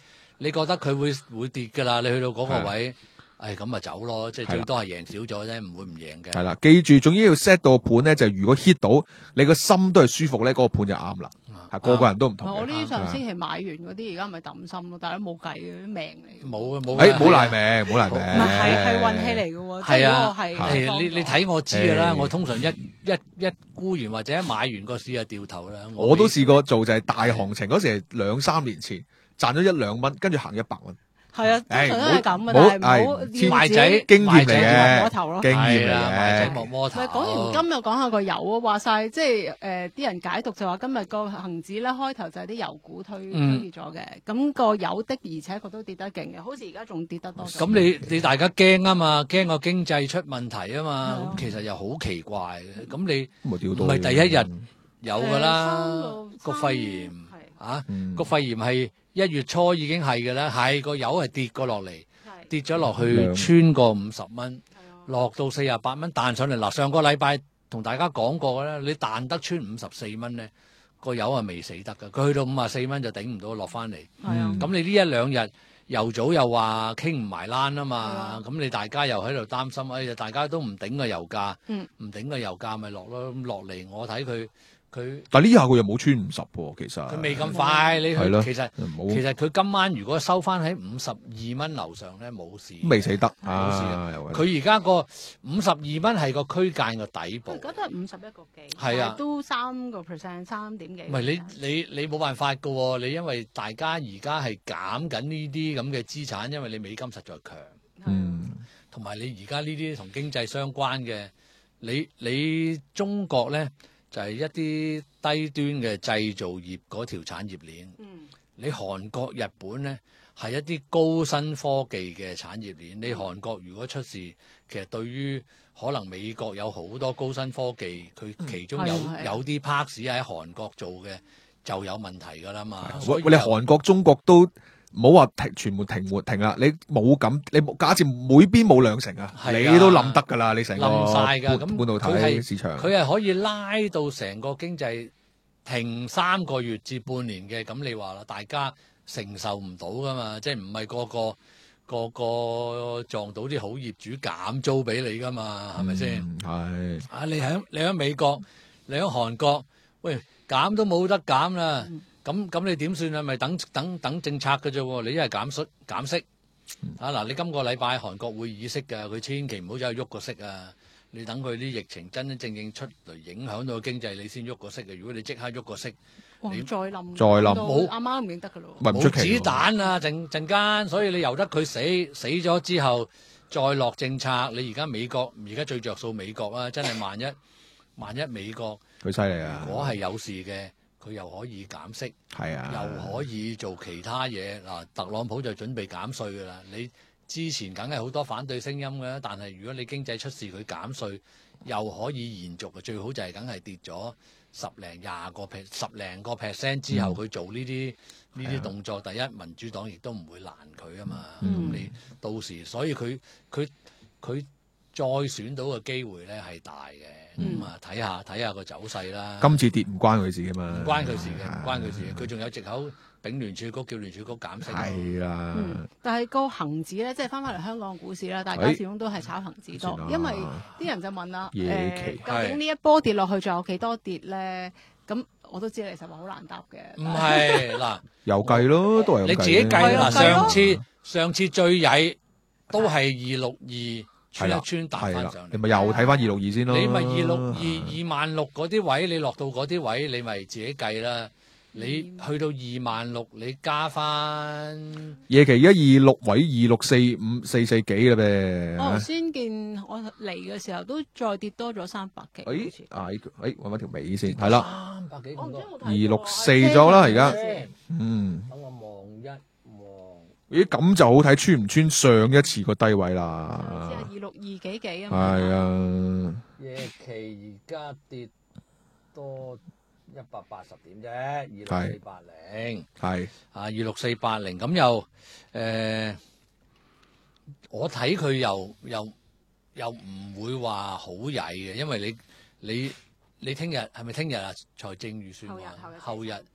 E: 你覺得佢會會跌㗎啦，你去到嗰個位。誒咁咪走咯，即係最多係贏少咗啫，唔會唔贏嘅。
B: 係啦，記住，總之要 set 到個盤咧，就如果 hit 到你個心都係舒服咧，嗰、嗰個盤就啱啦。係、啊、個個人都唔同嘅。
F: 我呢上星期買完嗰啲，而家咪抌心咯，但係都冇計嘅，啲命嚟。
E: 冇啊冇。
B: 誒冇賴命，冇賴命。
F: 唔係係運氣嚟嘅喎。
E: 係啊
F: 係
E: 係你你睇我知㗎啦，我通常一一一沽完或者一買完個市就掉頭啦。
B: 我，我都試過做就係大行情嗰時係兩三年前賺咗一兩蚊，跟住行一百蚊。
F: 係啊，通常都係咁嘅，但係唔好
E: 賣仔
B: 經驗嚟嘅，
F: 摸頭咯，
B: 經驗嚟嘅。
E: 賣仔莫摸頭。
F: 咪講完今日講下個油啊，話晒即係誒啲人解讀就話今日個恒指咧開頭就係啲油股推推跌咗嘅，咁個油的而且確都跌得勁嘅，好似而家仲跌得多。
E: 咁你你大家驚啊嘛，驚個經濟出問題啊嘛，咁其實又好奇怪嘅，咁你唔係第一日有㗎啦，個肺炎啊，個肺炎係。一月初已經係嘅啦，係個油係跌過落嚟，跌咗落去穿過五十蚊，落到四十八蚊彈上嚟。嗱，上個禮拜同大家講過咧，你彈得穿五十四蚊咧，個油係未死得㗎。佢去到五十四蚊就頂唔到落翻嚟。咁你呢一兩日油早又話傾唔埋欄啊嘛，咁你大家又喺度擔心，哎呀大家都唔頂個油價，唔頂個油價咪落咯。咁落嚟我睇佢。佢
B: 但呢下佢又冇穿五十喎，其實
E: 佢未咁快，你去其實
B: 沒
E: 其實佢今晚如果收翻喺五十二蚊樓上咧，冇事，
B: 未死得，
E: 冇事。
B: 啊、
E: 佢而家個五十二蚊係個區間個底部，
F: 而家都係五十一個幾，
E: 係啊，
F: 都三個 percent，三點幾。
E: 唔係你你你冇辦法㗎喎，你因為大家而家係減緊呢啲咁嘅資產，因為你美金實在強，
B: 嗯，
E: 同埋你而家呢啲同經濟相關嘅，你你中國咧。就係一啲低端嘅製造業嗰條產業鏈。嗯，你韓國、日本咧係一啲高新科技嘅產業鏈。你韓國如果出事，其實對於可能美國有好多高新科技，佢其中有、嗯、有啲 parts 喺韓國做嘅就有問題㗎啦嘛。
B: 喂，你韓國、中國都。唔好話停，全部停活停啦！你冇咁，你假設每邊冇兩成啊，你都冧得噶啦！你成個
E: 冧晒㗎，咁
B: 半導體市場，
E: 佢係可以拉到成個經濟停三個月至半年嘅，咁你話啦，大家承受唔到噶嘛？即係唔係個個個個撞到啲好業主減租俾你噶嘛？係咪先？
B: 係
E: 啊！你喺你喺美國，你喺韓國，喂減都冇得減啦。嗯咁咁你點算啊？咪等等等政策嘅啫喎！你一係減息減息，啊嗱！你今個禮拜韓國會議息㗎，佢千祈唔好走去喐個息啊！你等佢啲疫情真真正正出嚟影響到經濟，你先喐個息嘅。如果你即刻喐個息，你
F: 再冧
B: 再冧
E: 冇
F: 啱啱唔認得㗎咯，
B: 冇
E: 子彈啊！陣陣間，所以你由得佢死死咗之後再落政策。你而家美國而家最着數美國啊！真係萬一萬一美國
B: 佢犀利啊！
E: 如果係有事嘅。佢又可以減息，
B: 係啊，
E: 又可以做其他嘢嗱。特朗普就準備減稅㗎啦。你之前梗係好多反對聲音嘅，但係如果你經濟出事，佢減稅又可以延續嘅。最好就係梗係跌咗十零廿個 percent 十零個 percent 之後，佢、嗯、做呢啲呢啲動作。第一，民主黨亦都唔會攔佢啊嘛。咁、嗯、你到時，所以佢佢佢再選到嘅機會咧係大嘅。咁啊，睇下睇下個走勢啦。
B: 今次跌唔關佢事㗎嘛，
E: 唔關佢事嘅，唔關佢事嘅。佢仲有藉口丙聯儲局叫聯儲局減息。
B: 係啦、
F: 嗯。但係個恒指咧，即係翻返嚟香港股市啦，大家始終都係炒恒指多，因為啲人就問啦，誒、呃，究竟呢一波跌落去仲有幾多跌咧？咁我都知你實話好難答嘅。唔
E: 係嗱，
B: 又計咯，都係
E: 你自己計啦。上次上次最曳都係二六二。穿一穿彈翻上嚟，
B: 你咪又睇翻二六二先咯。
E: 你咪二六二二萬六嗰啲位，你落到嗰啲位，你咪自己計啦。你去到二萬六，你加翻
B: 夜期而家二六位二六四五四四幾啦呗。
F: 我頭先見我嚟嘅時候都再跌多咗三百幾。
B: 誒，啊，誒，搵翻條尾先，係啦，
E: 三百幾咁多，
B: 二六四咗啦，而家，嗯。
E: 等我望一望。
B: 咦，咁就好睇穿唔穿上一次個低位啦。
F: 即係二六二幾幾啊？
B: 係啊。
E: 夜期而家跌多一百八十點啫，二六四八零。
B: 係。
E: 啊，二六四八零咁又誒，我睇佢又又又唔會話好曳嘅，因為你你你聽日係咪聽日啊？財政預算案後日。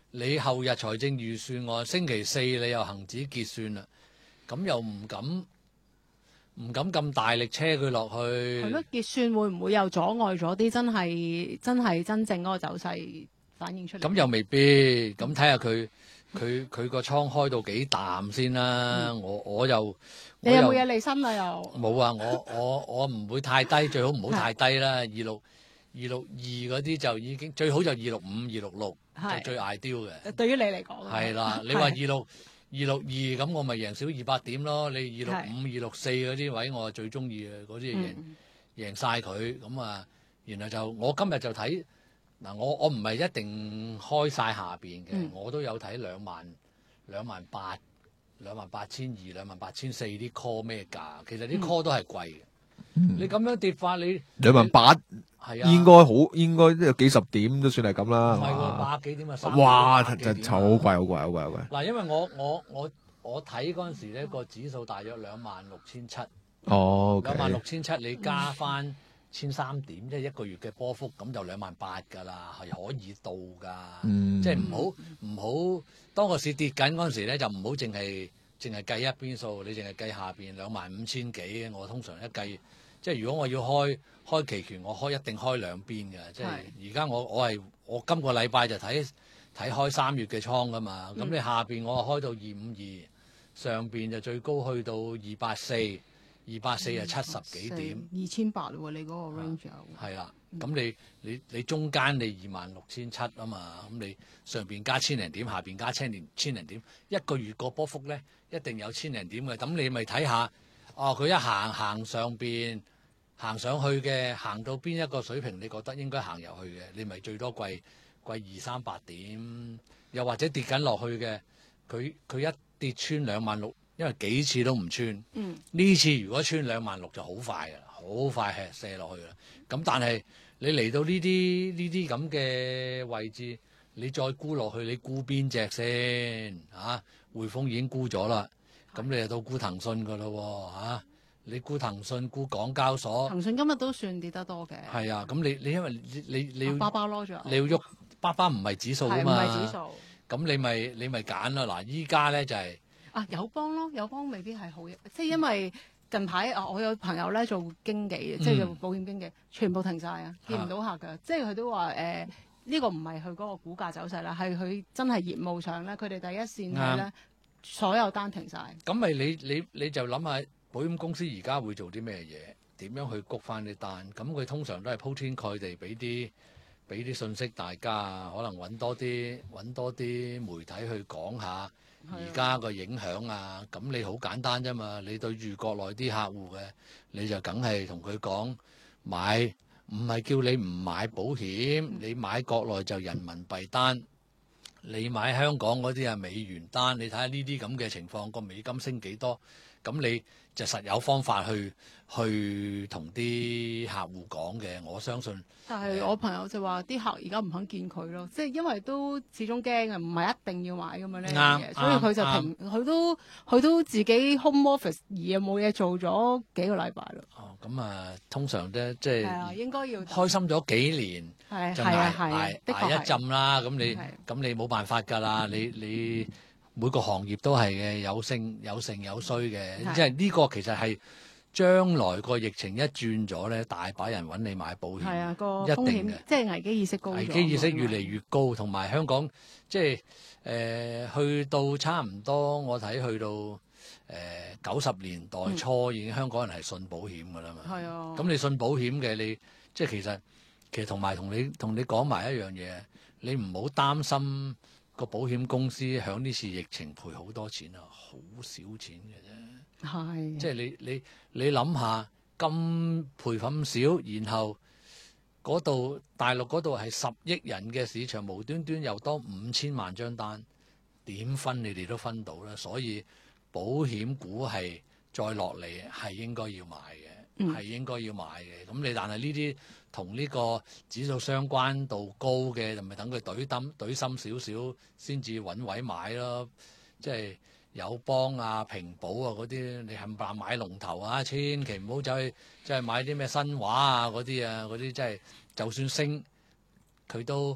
E: 你後日財政預算案星期四你又恒指結算啦，咁又唔敢唔敢咁大力車佢落去。
F: 係咩？結算會唔會又阻礙咗啲真係真係真正嗰個走勢反映出嚟？
E: 咁又未必，咁睇下佢佢佢個倉開到幾淡先啦。嗯、我我又
F: 你有冇嘢離身啊？又
E: 冇啊！我我我唔會太低，最好唔好太低啦。二六二六二嗰啲就已經最好就二六五二六六就最 ideal 嘅。
F: 對於你嚟講
E: 係啦，你話二六二六二咁，我咪贏少二百點咯。你二六五二六四嗰啲位，我最中意嘅嗰啲贏、嗯、贏晒佢咁啊。然後就我今日就睇嗱，我我唔係一定開晒下邊嘅，嗯、我都有睇兩萬兩萬八兩萬八千二兩萬八千四啲 call 咩價？其實啲 call 都係貴嘅。嗯、你咁樣跌法，你
B: 兩萬八係啊，應該好應該都有幾十點都算係咁啦。
E: 唔係喎，百幾點啊！
B: 哇，真係好貴好貴好貴好貴。
E: 嗱，因為我我我我睇嗰陣時咧，個指數大約兩萬六千七。
B: 哦，
E: 兩萬六千七，你加翻千三點，即係一個月嘅波幅，咁就兩萬八㗎啦，係可以到㗎。
B: 嗯、即
E: 係唔好唔好，當個市跌緊嗰陣時咧，就唔好淨係淨係計一邊數，你淨係計下邊兩萬五千幾。我通常一計，即係如果我要開開期權，我開一定開兩邊嘅。即係而家我我係我今個禮拜就睇睇開三月嘅倉㗎嘛。咁、嗯、你下邊我開到二五二，上邊就最高去到二八四。二百四啊，七十幾點，
F: 二千八喎，你嗰個 range
E: 係啦。咁你你你中間你二萬六千七啊嘛，咁你上邊加千零點，下邊加千零千零點，一個月個波幅咧一定有千零點嘅。咁你咪睇下，哦，佢一行行上邊行上去嘅，行到邊一個水平，你覺得應該行入去嘅，你咪最多貴貴二三百點，又或者跌緊落去嘅，佢佢一跌穿兩萬六。因為幾次都唔穿，呢、嗯、次如果穿兩萬六就好快㗎啦，好快係射落去啦。咁但係你嚟到呢啲呢啲咁嘅位置，你再沽落去，你沽邊隻先嚇？匯豐已經沽咗啦，咁你就到沽騰訊㗎咯喎。你沽騰訊，沽港交所，
F: 騰訊今日都算跌得多嘅。
E: 係啊，咁你你因為你你你要
F: 巴巴攞咗，
E: 你要喐巴巴唔係指數㗎嘛，
F: 唔係指數。咁
E: 你咪你咪揀咯。嗱，依家咧就係、是。
F: 啊，友邦咯，友邦未必係好，即係因為近排啊，我有朋友咧做經紀嘅，嗯、即係做保險經紀，全部停晒啊，見唔到客㗎，即係佢都話誒呢個唔係佢嗰個股價走勢啦，係佢真係業務上咧，佢哋第一線係咧，嗯、所有單停晒。咁
E: 咪你你你就諗下保險公司而家會做啲咩嘢？點樣去谷翻啲單？咁佢通常都係鋪天蓋地俾啲俾啲信息大家，可能揾多啲揾多啲媒體去講下。而家個影響啊，咁你好簡單啫嘛！你對住國內啲客戶嘅，你就梗係同佢講買，唔係叫你唔買保險，你買國內就人民幣單，你買香港嗰啲啊美元單，你睇下呢啲咁嘅情況，個美金升幾多，咁你就實有方法去去同啲客戶講嘅，我相信。
F: 但係我朋友就話啲客而家唔肯見佢咯，即係因為都始終驚啊，唔係一定要買咁樣呢樣嘢，所以佢就停，佢都佢都自己 home office 而又冇嘢做咗幾個禮拜咯。
E: 哦，咁啊，通常咧即係
F: 係啊，應該要
E: 開心咗幾年，
F: 係
E: 就捱捱捱一浸啦。咁你咁你冇辦法㗎啦，你你每個行業都係嘅，有盛有盛有衰嘅，即係呢個其實係。將來個疫情一轉咗咧，大把人揾你買保險，
F: 係啊，個
E: 一定嘅，
F: 即係危機意識高咗，
E: 危機意識越嚟越高，同埋香港即係誒、呃、去到差唔多，我睇去到誒九十年代初，已經香港人係信保險㗎啦嘛。係啊，咁你信保險嘅，你即係其實其實同埋同你同你講埋一樣嘢，你唔好擔心個保險公司響呢次疫情賠好多錢啊，好少錢嘅啫。係，即係你你你諗下，咁賠咁少，然後嗰度大陸嗰度係十億人嘅市場，無端端又多五千萬張單，點分你哋都分到啦。所以保險股係再落嚟係應該要買嘅，係、嗯、應該要買嘅。咁你但係呢啲同呢個指數相關度高嘅，就咪等佢懟冧懟深少少先至揾位買咯，即係。友邦啊、平保啊嗰啲，你冚唪唥買龍頭啊，千祈唔好走去即係買啲咩新華啊嗰啲啊，嗰啲即係就算升，佢都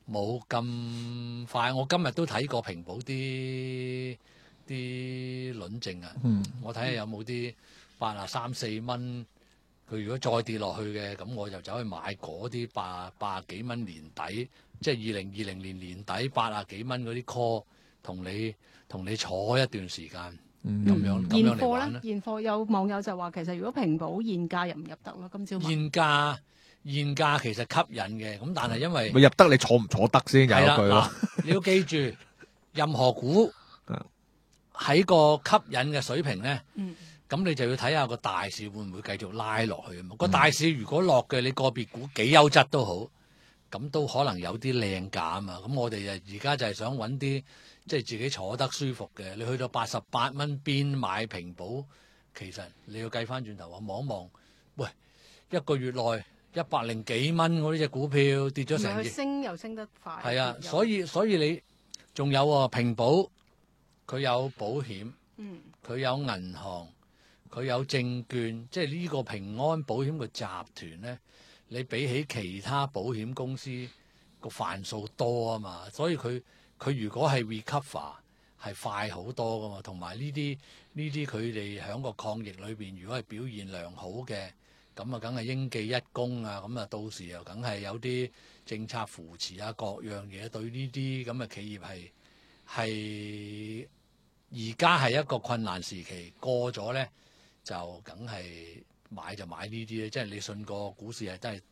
E: 冇咁快。我今日都睇過平保啲啲輪證啊，
B: 嗯
E: 我睇下有冇啲八啊三四蚊。佢如果再跌落去嘅，咁我就走去買嗰啲八八啊幾蚊年底，即係二零二零年年底八啊幾蚊嗰啲 call，同你同你坐一段時間，咁、
B: 嗯
E: 樣咁
F: 現貨
E: 樣嚟玩咧。
F: 咧，現貨有網友就話其實如果平保現價入唔入得咯？今朝問
E: 現價現價其實吸引嘅，咁但係因為
B: 咪入得你坐唔坐得先有
E: 係啦
B: 句咯。
E: 嗱，你要記住，任何股喺個吸引嘅水平咧。
F: 嗯
E: 咁你就要睇下個大市會唔會繼續拉落去啊嘛？個大市如果落嘅，你個別股幾優質都好，咁都可能有啲靚價啊嘛。咁我哋就而家就係想揾啲即係自己坐得舒服嘅。你去到八十八蚊邊買平保，其實你要計翻轉頭啊，望一望，喂，一個月內一百零幾蚊嗰啲隻股票跌咗
F: 唔係佢
E: 成億，
F: 升又升得快。
E: 係啊，
F: 又
E: 所以所以你仲有喎平保，佢有保險，
F: 嗯
E: 佢有銀行。佢有證券，即係呢個平安保險嘅集團咧，你比起其他保險公司個範數多啊嘛，所以佢佢如果係 recover 係快好多噶嘛，同埋呢啲呢啲佢哋喺個抗疫裏邊，如果係表現良好嘅，咁啊梗係應記一功啊，咁啊到時又梗係有啲政策扶持啊，各樣嘢對呢啲咁嘅企業係係而家係一個困難時期，過咗咧。就梗係買就買呢啲咧，即係你信個股市係真係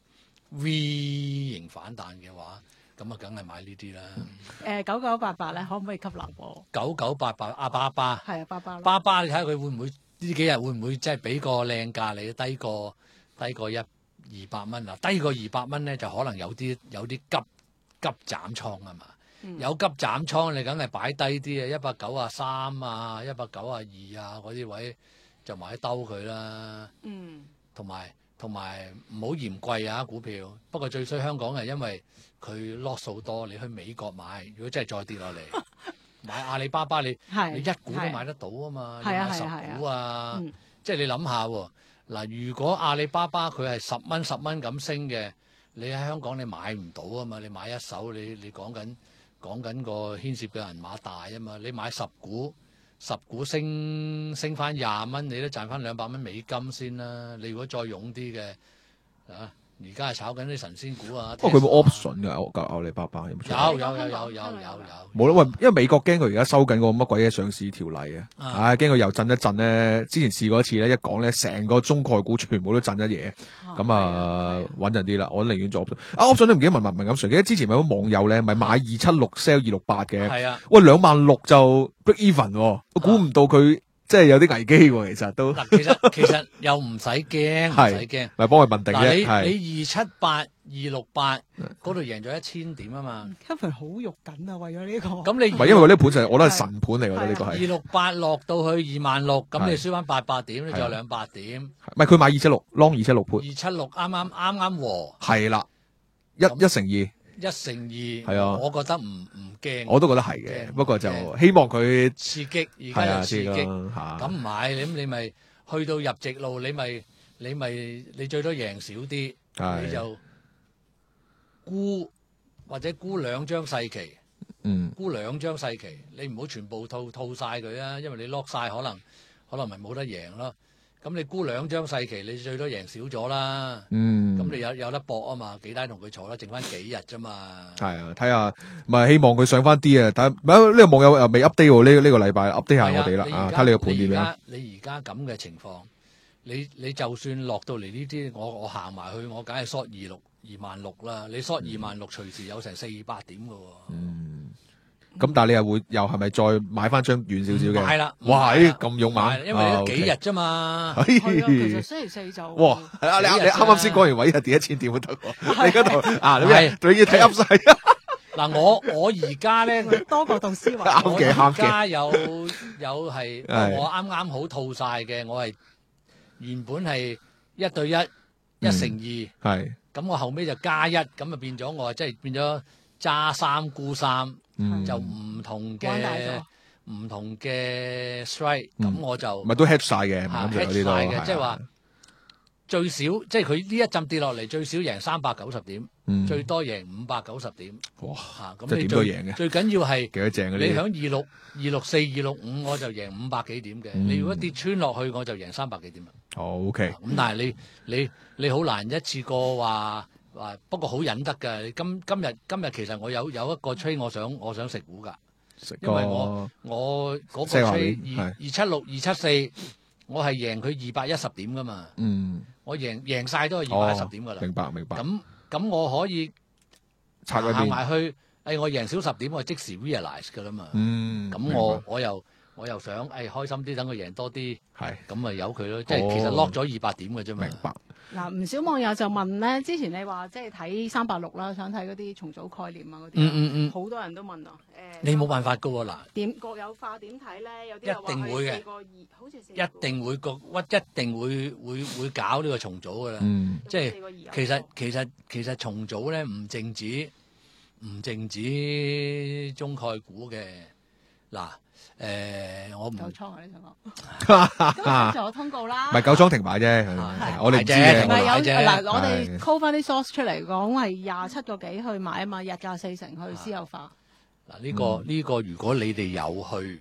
E: V 型反彈嘅話，咁啊梗係買呢啲啦。
F: 誒九九八八咧，可唔可以吸納喎？
E: 九九八八阿巴巴，
F: 係啊，八八
E: 巴巴你睇下佢會唔會呢幾日會唔會即係俾個靚價你，低過低過一二百蚊啊？低過二百蚊咧就可能有啲有啲急急斬倉啊嘛。
F: 嗯
E: 有急斬倉你梗係擺低啲啊，一百九啊三啊，一百九啊二啊嗰啲位。就買兜佢啦，
F: 嗯，
E: 同埋同埋唔好嫌貴啊股票。不過最衰香港係因為佢 loss 數多，你去美國買，如果真係再跌落嚟，買阿里巴巴你
F: 係
E: 你一股都買得到啊嘛，你
F: 係啊
E: 買十
F: 係啊係啊
E: 股啊，
F: 嗯
E: 即係你諗下喎，嗱，如果阿里巴巴佢係十蚊十蚊咁升嘅，你喺香港你買唔到啊嘛，你買一手你你講緊講緊個牽涉嘅銀碼大啊嘛，你買十股。十股升升翻廿蚊，你都賺翻兩百蚊美金先啦。你如果再勇啲嘅啊，而家係炒緊啲神仙股啊。
B: 不過佢冇 option 㗎，阿阿里巴巴有冇？
E: 有有有有有有有。
B: 冇啦，喂，因為美國驚佢而家收緊個乜鬼嘢上市條例啊，
E: 啊
B: 唉，驚佢又震一震咧。之前試過一次咧，一講咧，成個中概股全部都震一嘢。咁啊，穩陣啲啦，我寧願做 option。啊 option 都唔記得問問問咁，記得之前咪有網友咧，咪買二七六 sell 二六八嘅。
E: 係啊。
B: 喂，兩萬六就 break even，我估唔到佢即係有啲危機喎。其實都
E: 嗱，其實其實又唔使驚，唔使驚。
B: 咪幫佢問定啫。
E: 嗱，
B: 係
E: 你你二七八二六八嗰度贏咗一千點啊嘛。
F: Kevin 好肉緊啊，為咗呢個。
E: 咁你
B: 唔係因為呢盤就係我覺得係神盤嚟，我覺得呢個係。
E: 二六八落到去二萬六，咁你
B: 係
E: 輸翻八百點，你仲有兩百點。
B: 唔係佢買二七六 long 二七六盤，
E: 二七六啱啱啱啱和
B: 係啦，一一成二。
E: 一乘二，
B: 係啊
E: 我覺得唔唔驚。
B: 我都覺得係嘅，
E: 驚
B: 不過就
E: 驚
B: 希望佢
E: 刺激，而
B: 係啊
E: 家又刺激，
B: 知啦嚇
E: 咁唔係你你咪去到入直路，你咪你咪你最多贏少啲，
B: 係
E: 你就沽或者沽兩張細期，
B: 嗯
E: 沽兩張細期，你唔好全部套套晒佢啊，因為你 lock 晒可能可能咪冇得贏咯。咁你沽兩張細期，你最多贏少咗啦。
B: 嗯，
E: 咁你有有得搏啊嘛？幾單同佢坐啦，剩翻幾日啫嘛。
B: 係啊，睇下咪希望佢上翻啲啊！睇唔係呢個網友又未 update 喎，呢呢個禮拜 update 下我哋啦啊！睇下你個盤點樣？
E: 你而家咁嘅情況，你你就算落到嚟呢啲，我我行埋去，我梗係 short 二六二萬六啦。你 short 二萬六，隨時有成四百點嘅喎。
B: 嗯，咁但係你又會又係咪再買翻張遠少少嘅？
E: 買啦！
B: 哇！
E: 買啦
B: 咁勇猛，
E: 買啦因為你都幾日啫嘛。
F: 係啊，其實星期四就
B: 哇！係啊，你你啱啱先講完位係跌一千點都得喎，你嗰度啊，你
E: 係
B: 你要睇 up 晒。
E: 嗱，我我而家咧，
F: 多角度思維。
B: 啱
E: 我
B: 嘅啱嘅
E: 而家有有係
B: 係
E: 我啱啱好套晒嘅，我係原本係一對一一乘二。
B: 係
E: 咁我後尾就加一，咁就變咗我即係變咗揸三沽三，
B: 嗯
E: 就唔同
F: 關大
E: 嘅
F: 咗
E: 唔同嘅 strike，咁、
B: 嗯
E: 我就
B: 咪都 hedge 晒嘅，
E: 嚇
B: 咁就有
E: hedge
B: 啲都
E: 晒嘅，
B: 係
E: 即係話最少即係佢呢一陣跌落嚟，最少贏三百九十點，
B: 嗯
E: 最多贏五百九十點。
B: 哇！
E: 嚇咁
B: 即係點都
E: 你最
B: 贏嘅
E: 最緊要係
B: 幾多正嘅
E: 你
B: 呢
E: 響二六二六四二六五，我就贏五百幾點嘅。
B: 嗯
E: 你如果跌穿落去，我就贏三百幾點啦。
B: 哦，OK，
E: 咁但係你你你好難一次過話話，不過好忍得㗎。你今今日今日其實我有有一個 trade 我想我想食股㗎，
B: 食
E: 因為我我嗰個
B: 西華
E: trade
B: 鏈
E: 二二七六二七四，我係贏佢二百一十點㗎嘛。
B: 嗯，
E: 我贏贏曬都係二百一十點㗎啦。
B: 明白明白。
E: 咁咁我可以行
B: 拆嗰邊，
E: 埋去，誒我贏少十點，我即時 realize 㗎啦嘛。
B: 嗯，
E: 咁
B: 明白
E: 我我又我又想誒開心啲，等佢贏多啲，
B: 係
E: 咁咪由佢咯。即係其實 lock 咗二百點嘅啫嘛。
B: 明白。
F: 嗱，唔少網友就問咧，之前你話即係睇三百六啦，想睇嗰啲重組概念啊嗰啲，
E: 嗯嗯嗯
F: 好多人都問啊，誒，
E: 你冇辦法㗎喎嗱。
F: 點國有化點睇咧？有啲又話
E: 一定會嘅
F: 係四個二，好似四個
E: 一定會個屈，一定會會會搞呢個重組噶啦。
B: 嗯，
E: 即係
F: 四個二有
E: 其實其實其實重組咧唔淨止唔淨止中概股嘅嗱誒，我唔
F: 九倉啊！你想講，咁仲有通告啦，
B: 唔係九倉停牌啫，
E: 係
B: 我哋唔知
E: 係
B: 嘅
F: 唔係有
E: 買啫
F: 嗱，我哋
B: 係
F: call 翻啲 source 出嚟講係廿七個幾去買啊嘛，日價四成去私有化。
E: 嗱呢個呢個，如果你哋有去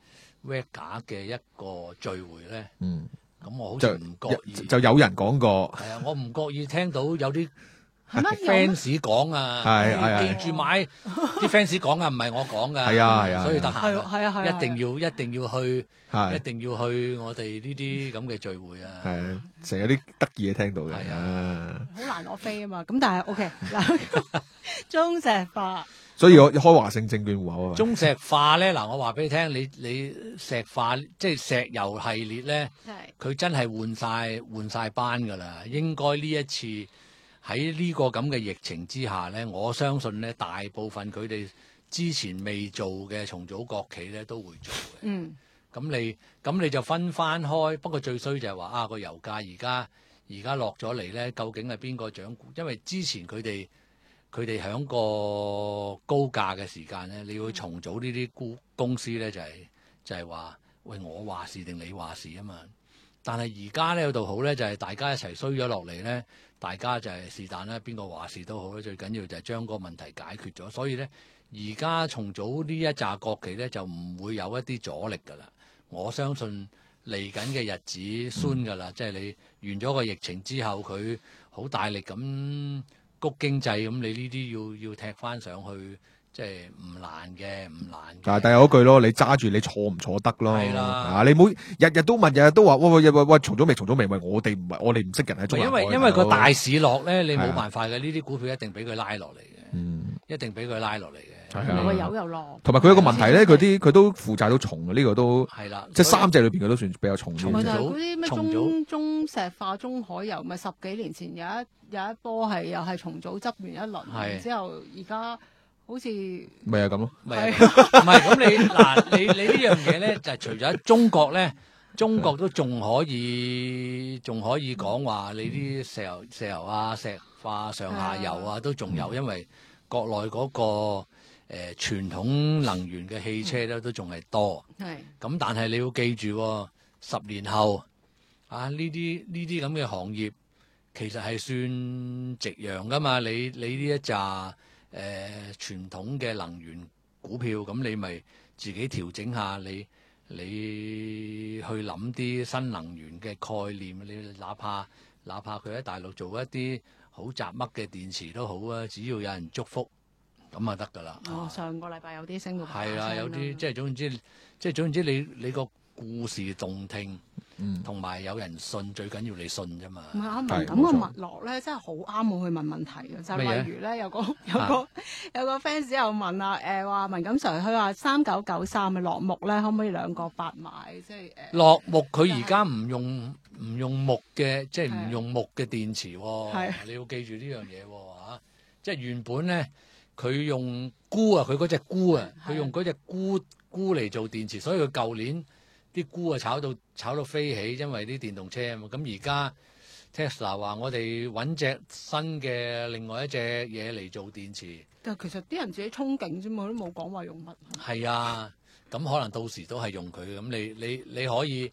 E: Vega 嘅一個聚會咧，
B: 嗯，
E: 咁我好
B: 就
E: 似唔覺意
B: 就有人講過，
E: 係啊，我唔覺意聽到有啲
F: 係咩？有咩
E: fans 講啊，
B: 係係係
E: 記住買啲 fans 講啊，唔係我講噶，
B: 係啊係啊
E: 所以得
F: 係
E: 閒
F: 係啊係啊，
E: 一定要一定要去，一
B: 係
E: 定要去我哋呢啲咁嘅聚會啊。
B: 係成日有啲得意嘢聽到嘅，
E: 係
B: 啊，
F: 好難攞飛啊嘛。咁但係 OK 嗱，中石化
B: 所以我開華盛證券戶口啊，
E: 中石化咧，嗱我話俾你聽，你你石化即係石油系列咧，
F: 係
E: 佢真係換晒換晒班㗎啦。應該呢一次喺呢個咁嘅疫情之下咧，我相信咧大部分佢哋之前未做嘅重組國企咧都會做嘅。
F: 嗯
E: 咁你咁你就分翻開，不過最衰就係話啊個油價而家而家落咗嚟咧，究竟係邊個掌股？因為之前佢哋佢哋響個高價嘅時間咧，你要重組呢啲公公司咧，就係、就係、話喂我話事定你話事啊嘛。但係而家咧有度好咧，就係、大家一齊衰咗落嚟咧，大家就係是但啦，邊個話事都好咧，最緊要就係將個問題解決咗。所以咧，而家重組呢一紮國企咧，就唔會有一啲阻力㗎啦。我相信嚟緊嘅日子 soon 㗎啦，即係你完咗個疫情之後，佢好大力咁谷經濟，咁你呢啲要要踢翻上去，即係唔難嘅，唔難嘅。
B: 但係第嗰句咯，你揸住你坐唔坐得咯？
E: 係啦
B: 啊，你唔好日日都問，日日都話喂喂喂喂，重咗未？重咗未？喂，我哋唔係我哋唔識人喺中
E: 因為
B: 環開
E: 因為個
B: 大佬
E: 大市落咧，你
B: 係啊
E: 冇辦法嘅，呢啲股票一定俾佢拉落嚟嘅，
B: 嗯
E: 一定俾佢拉落嚟嘅。
B: 係啊
F: 個油又落，
B: 同埋佢有個問題咧，佢啲佢都負債都重嘅，呢個都
E: 係啦，
B: 即係
E: 所以
B: 三隻裏邊佢都算比較重啲
F: 咪就
B: 嘅。
F: 係嗰啲咩
E: 重組
F: 中中石化、中海油，咪十幾年前有一有一波係又係重組執完一輪，
E: 係
F: 然之後而家好似
B: 咪係咁咯。
E: 唔係唔係咁你嗱，你你呢樣嘢咧，就係除咗喺中國咧，中國都仲可以仲可以講話你啲石油石油啊、石化上下游啊都仲有，因為國內嗰、個誒、呃、傳統能源嘅汽車咧都仲係多。
F: 係
E: 咁但係你要記住喎，十年後啊呢啲呢啲咁嘅行業其實係算夕陽噶嘛。你你呢一紮誒傳統嘅能源股票，咁你咪自己調整下，你你去諗啲新能源嘅概念。你哪怕哪怕佢喺大陸做一啲好雜乜嘅電池都好啊，只要有人祝福咁啊得㗎啦。
F: 哦，上個禮拜有啲升到
E: 係啦，有啲即係總言之，即係總言之，你你個故事動聽，
B: 嗯，
E: 同埋有人信，最緊要你信啫嘛。
F: 唔係阿文
B: 係
F: 咁個
B: 冇錯
F: 脈絡咧，真係好啱我去問問題嘅，就
E: 乜嘢
F: 例如咧有個有個有個 fans 又問啊，誒話文錦 Sir 佢話三九九三嘅落木咧，可唔可以兩個八買？即係誒
E: 落木佢而家唔用唔用木嘅，即係
F: 係
E: 唔用木嘅電池喎。
F: 係
E: 你要記住呢樣嘢喎嚇，即係原本咧佢用鈷啊，佢嗰隻鈷啊，
F: 係
E: 佢用嗰隻鈷鈷嚟做電池，所以佢舊年啲鈷啊炒到炒到飛起，因為啲電動車啊嘛。咁而家 Tesla 話我哋揾隻新嘅另外一隻嘢嚟做電池，
F: 但係其實啲人自己憧憬啫嘛，都冇講話用乜。
E: 係啊，咁可能到時都係用佢嘅。咁你你你可以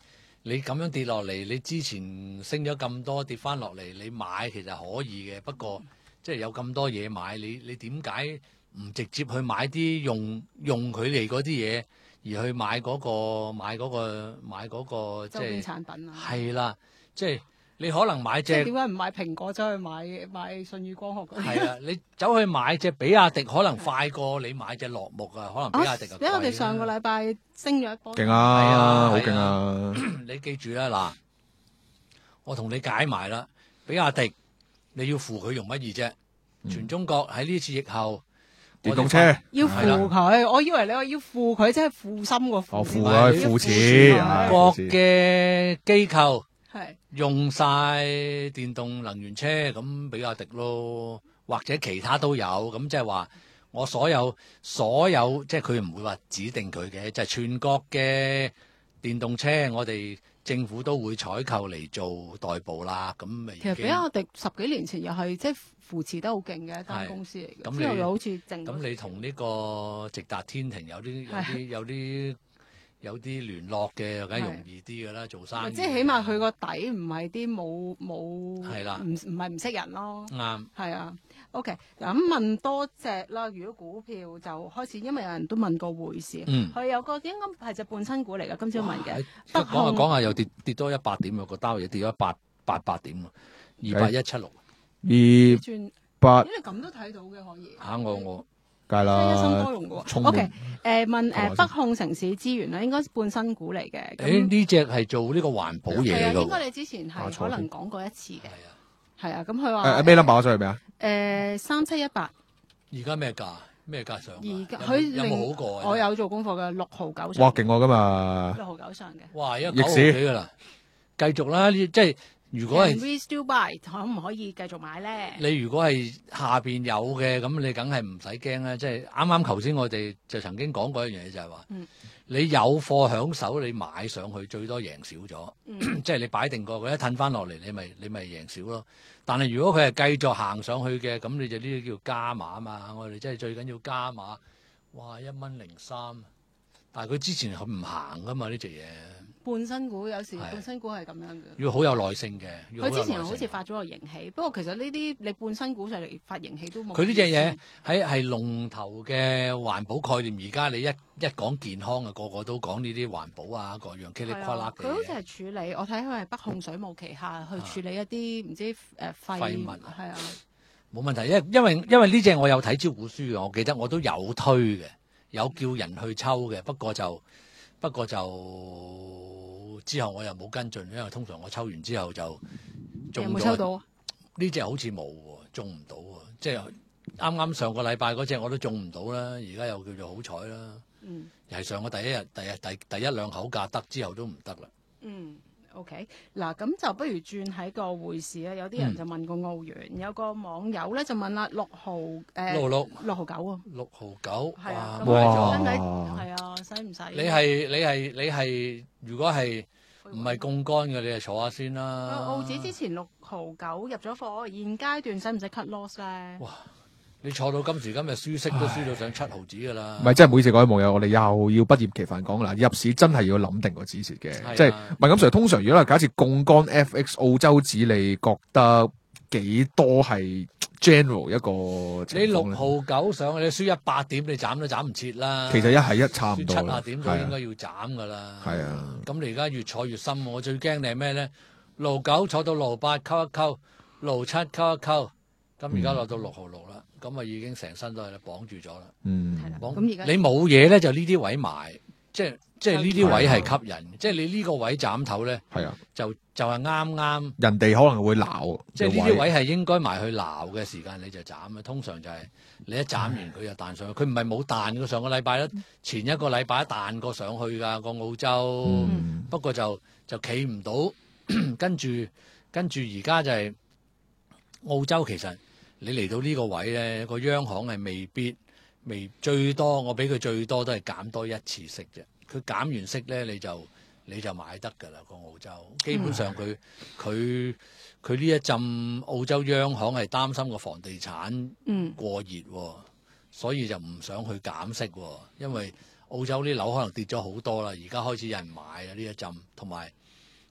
E: 你咁樣跌落嚟，你之前升咗咁多，跌翻落嚟，你買其實可以嘅。不過即係有咁多嘢買，你你點解唔直接去買啲用用佢哋嗰啲嘢，而去買嗰、個買嗰、個買嗰、個即
F: 周邊
E: 係
F: 產品啊，
E: 係啦，即係你可能買隻
F: 即係點解唔買蘋果走去買買舜宇光學嗰啲？
E: 係啦，你走去買隻比亞迪，可能快過你買隻樂木啊，可能比亞迪啊貴啦。
F: 比亞迪上個禮拜升咗一波，
B: 勁啊，
E: 係啊
B: 好勁啊！
E: 你記住啦，嗱，我同你解埋啦，比亞迪你要扶佢容乜易啫？全中國喺呢次疫後，
B: 電動車
E: 我哋發
F: 要扶
E: 係啦
F: 佢，我以為你話要扶佢，即係負心個
B: 哦，
F: 負先。
B: 扶啊，
E: 你
B: 扶持，
F: 係
B: 唉
E: 國
B: 扶持
E: 嘅機構
F: 係
E: 用晒電動能源車，咁比亞迪咯，或者其他都有，咁即係話我所有所有，即係佢唔會話指定佢嘅，就係、全國嘅電動車，我哋政府都會採購嚟做代步啦。咁咪已
F: 其實比
E: 經
F: 亞迪十幾年前又係即係扶持得好勁嘅一間公司嚟嘅，
E: 咁你
F: 之後又好似靜咗
E: 咁你同呢個直達天庭有啲有啲有啲有啲聯絡嘅，梗係容易啲㗎啦，做生意。
F: 即係起碼佢個底唔係啲冇冇
E: 係啦
F: 唔唔係唔識人咯。
E: 啱。
F: 係啊，OK，咁問多隻啦。如果股票就開始，因為有人都問過匯市，
E: 嗯
F: 佢有個應該係隻半新股嚟嘅，今朝問嘅。
E: 一
F: 北
E: 講下
F: 控
E: 講下又跌跌多一百點喎，個單嘢跌咗八八百點喎，二八一七六
B: 二
F: 轉，
B: 八
F: 咦你咁都睇到嘅可以？
E: 嚇我我
B: 梗係
F: 即係一心
B: 啦
F: 多，用嘅喎。
B: 充
F: OK，
B: 滿
F: 誒問
B: 頭先
F: 誒北控城市資源咧，應該半新股嚟嘅。咁
E: 誒呢只係做呢個環保嘢
F: 係啊，
E: 嚟㗎喎，
F: 應該你之前係
B: 啊錯
F: 可能講過一次嘅。
E: 係啊，
F: 係啊，咁佢
B: 誒
F: 話
B: 誒咩 number 我上係咩啊？
F: 誒三七一八，
E: 而家咩價？咩價上啊？
F: 而家
E: 有冇
F: 佢
E: 有冇
F: 令
E: 好過啊？
F: 我有做功課嘅六毫九上
B: 哇，勁我噶嘛！
F: 六毫九上嘅。
E: 哇！而家
B: 逆
E: 九毫
B: 市
E: 幾㗎啦，繼續啦！呢即係如果
F: Can
E: 係
F: we still buy？可唔可以繼續買咧？
E: 你如果係下邊有嘅，咁你梗係唔使驚啦。即係啱啱頭先我哋就曾經講過一樣嘢，就係話，
F: 嗯
E: 你有貨響手，你買上去最多贏少咗。
F: 嗯
E: 即係你擺定過佢一褪翻落嚟，你咪你咪贏少咯。但係如果佢係繼續行上去嘅，咁你就呢啲叫加碼啊嘛。我哋真係最緊要加碼。哇！一蚊零三，但係佢之前佢唔行噶嘛呢隻嘢，
F: 半新股有時
E: 係
F: 半新股係咁樣嘅。
E: 要好有耐性嘅。要
F: 佢之前
E: 有耐性
F: 好似發咗個盈喜，不過其實呢啲你半新股上嚟發盈喜都冇。
E: 佢呢隻嘢喺係龍頭嘅環保概念，而家你一一講健康啊，個個都講呢啲環保啊，各樣噼里
F: 係
E: 啪啦
F: 啊，
E: 嘅嘢。
F: 佢好似係處理，我睇佢係北控水務旗下去處理一啲唔知誒廢
E: 廢物
F: 係啊，
E: 冇問題，因因為因為呢只我有睇招股書嘅，我記得我都有推嘅，有叫人去抽嘅，不過就不過就之後我又冇跟進，因為通常我抽完之後就
F: 你
E: 中咗
F: 有冇抽到啊？
E: 呢只好似冇喎，中唔到喎，即係啱啱上個禮拜嗰只我都中唔到啦，而家又叫做好彩啦。
F: 嗯
E: 又係上個第一日、第一第第一兩口價得，之後都唔得啦。
F: 嗯。OK，嗱咁就不如轉喺個匯市啦。有啲人就問個澳元，有個網友咧就問啦，六毫誒
E: 六號六
F: 六毫九啊，
E: 六毫九，
F: 係啊，
E: 哇！
F: 咁
E: 買
B: 哇
F: 使唔使
E: 咗。
F: 係啊，使唔使？
E: 你係你係你係，如果係唔係槓桿嘅，你就坐下先啦。
F: 澳紙之前六毫九入咗貨，現階段使唔使 cut loss 咧？
E: 哇！你坐到今時今日輸息都輸到上七毫子噶啦。
B: 唔係，真係每次各位網友，我哋又要不厭其煩講啦。入市真係要諗定個止蝕嘅，
E: 係啊
B: 即係唔係咁 Sir。通常如果係假設槓桿 F X 澳洲指，你覺得幾多係 general 一個情況呢？
E: 你六毫九上去，你輸一百點，你斬都斬唔切啦。
B: 其實一係一差唔
E: 輸
B: 多啦，
E: 七啊點都
B: 係啊
E: 應該要斬噶啦。
B: 係啊。
E: 咁你而家越坐越深，我最驚你係咩咧？六九坐到六八，溝一溝，六七溝一溝，咁而家落到六號六啦，咁啊已經成身都係啦，綁住咗啦。
B: 嗯
F: 係啦，
E: 綁
F: 咁而家
E: 你冇嘢咧，就呢啲位買，即係即係呢啲位係吸引，即係你呢個位斬頭咧，
B: 係啊，
E: 就就係啱啱，
B: 人哋可能會鬧，
E: 即係呢啲位係應該埋去鬧嘅時間你就斬啊。通常就係你一斬完佢就彈上去，佢唔係冇彈嘅。上個禮拜咧，前一個禮拜一彈過上去㗎個澳洲，
B: 嗯
E: 不過就就企唔到，跟住跟住而家就係澳洲其實。你嚟到呢個位咧，個央行係未必未最多，我俾佢最多都係減多一次息啫。佢減完息咧，你就你就買得㗎啦。個澳洲基本上佢佢佢呢一陣澳洲央行係擔心個房地產
F: 嗯
E: 過熱喎，所以就唔想去減息喎。因為澳洲啲樓可能跌咗好多啦，而家開始有人買啦呢一陣，同埋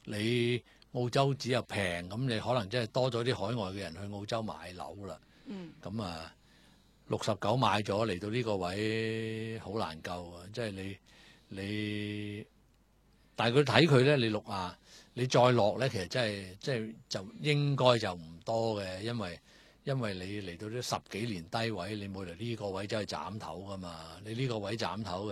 E: 你澳洲紙又平，咁你可能真係多咗啲海外嘅人去澳洲買樓啦。
F: 嗯，
E: 咁啊六十九買咗嚟到呢個位好難救啊！即係你你，但係佢睇佢咧，你六啊，你再落咧，其實真係即係就應該就唔多嘅，因為因為你嚟到呢十幾年低位，你冇嚟呢個位真係斬頭噶嘛，你呢個位斬頭嘅。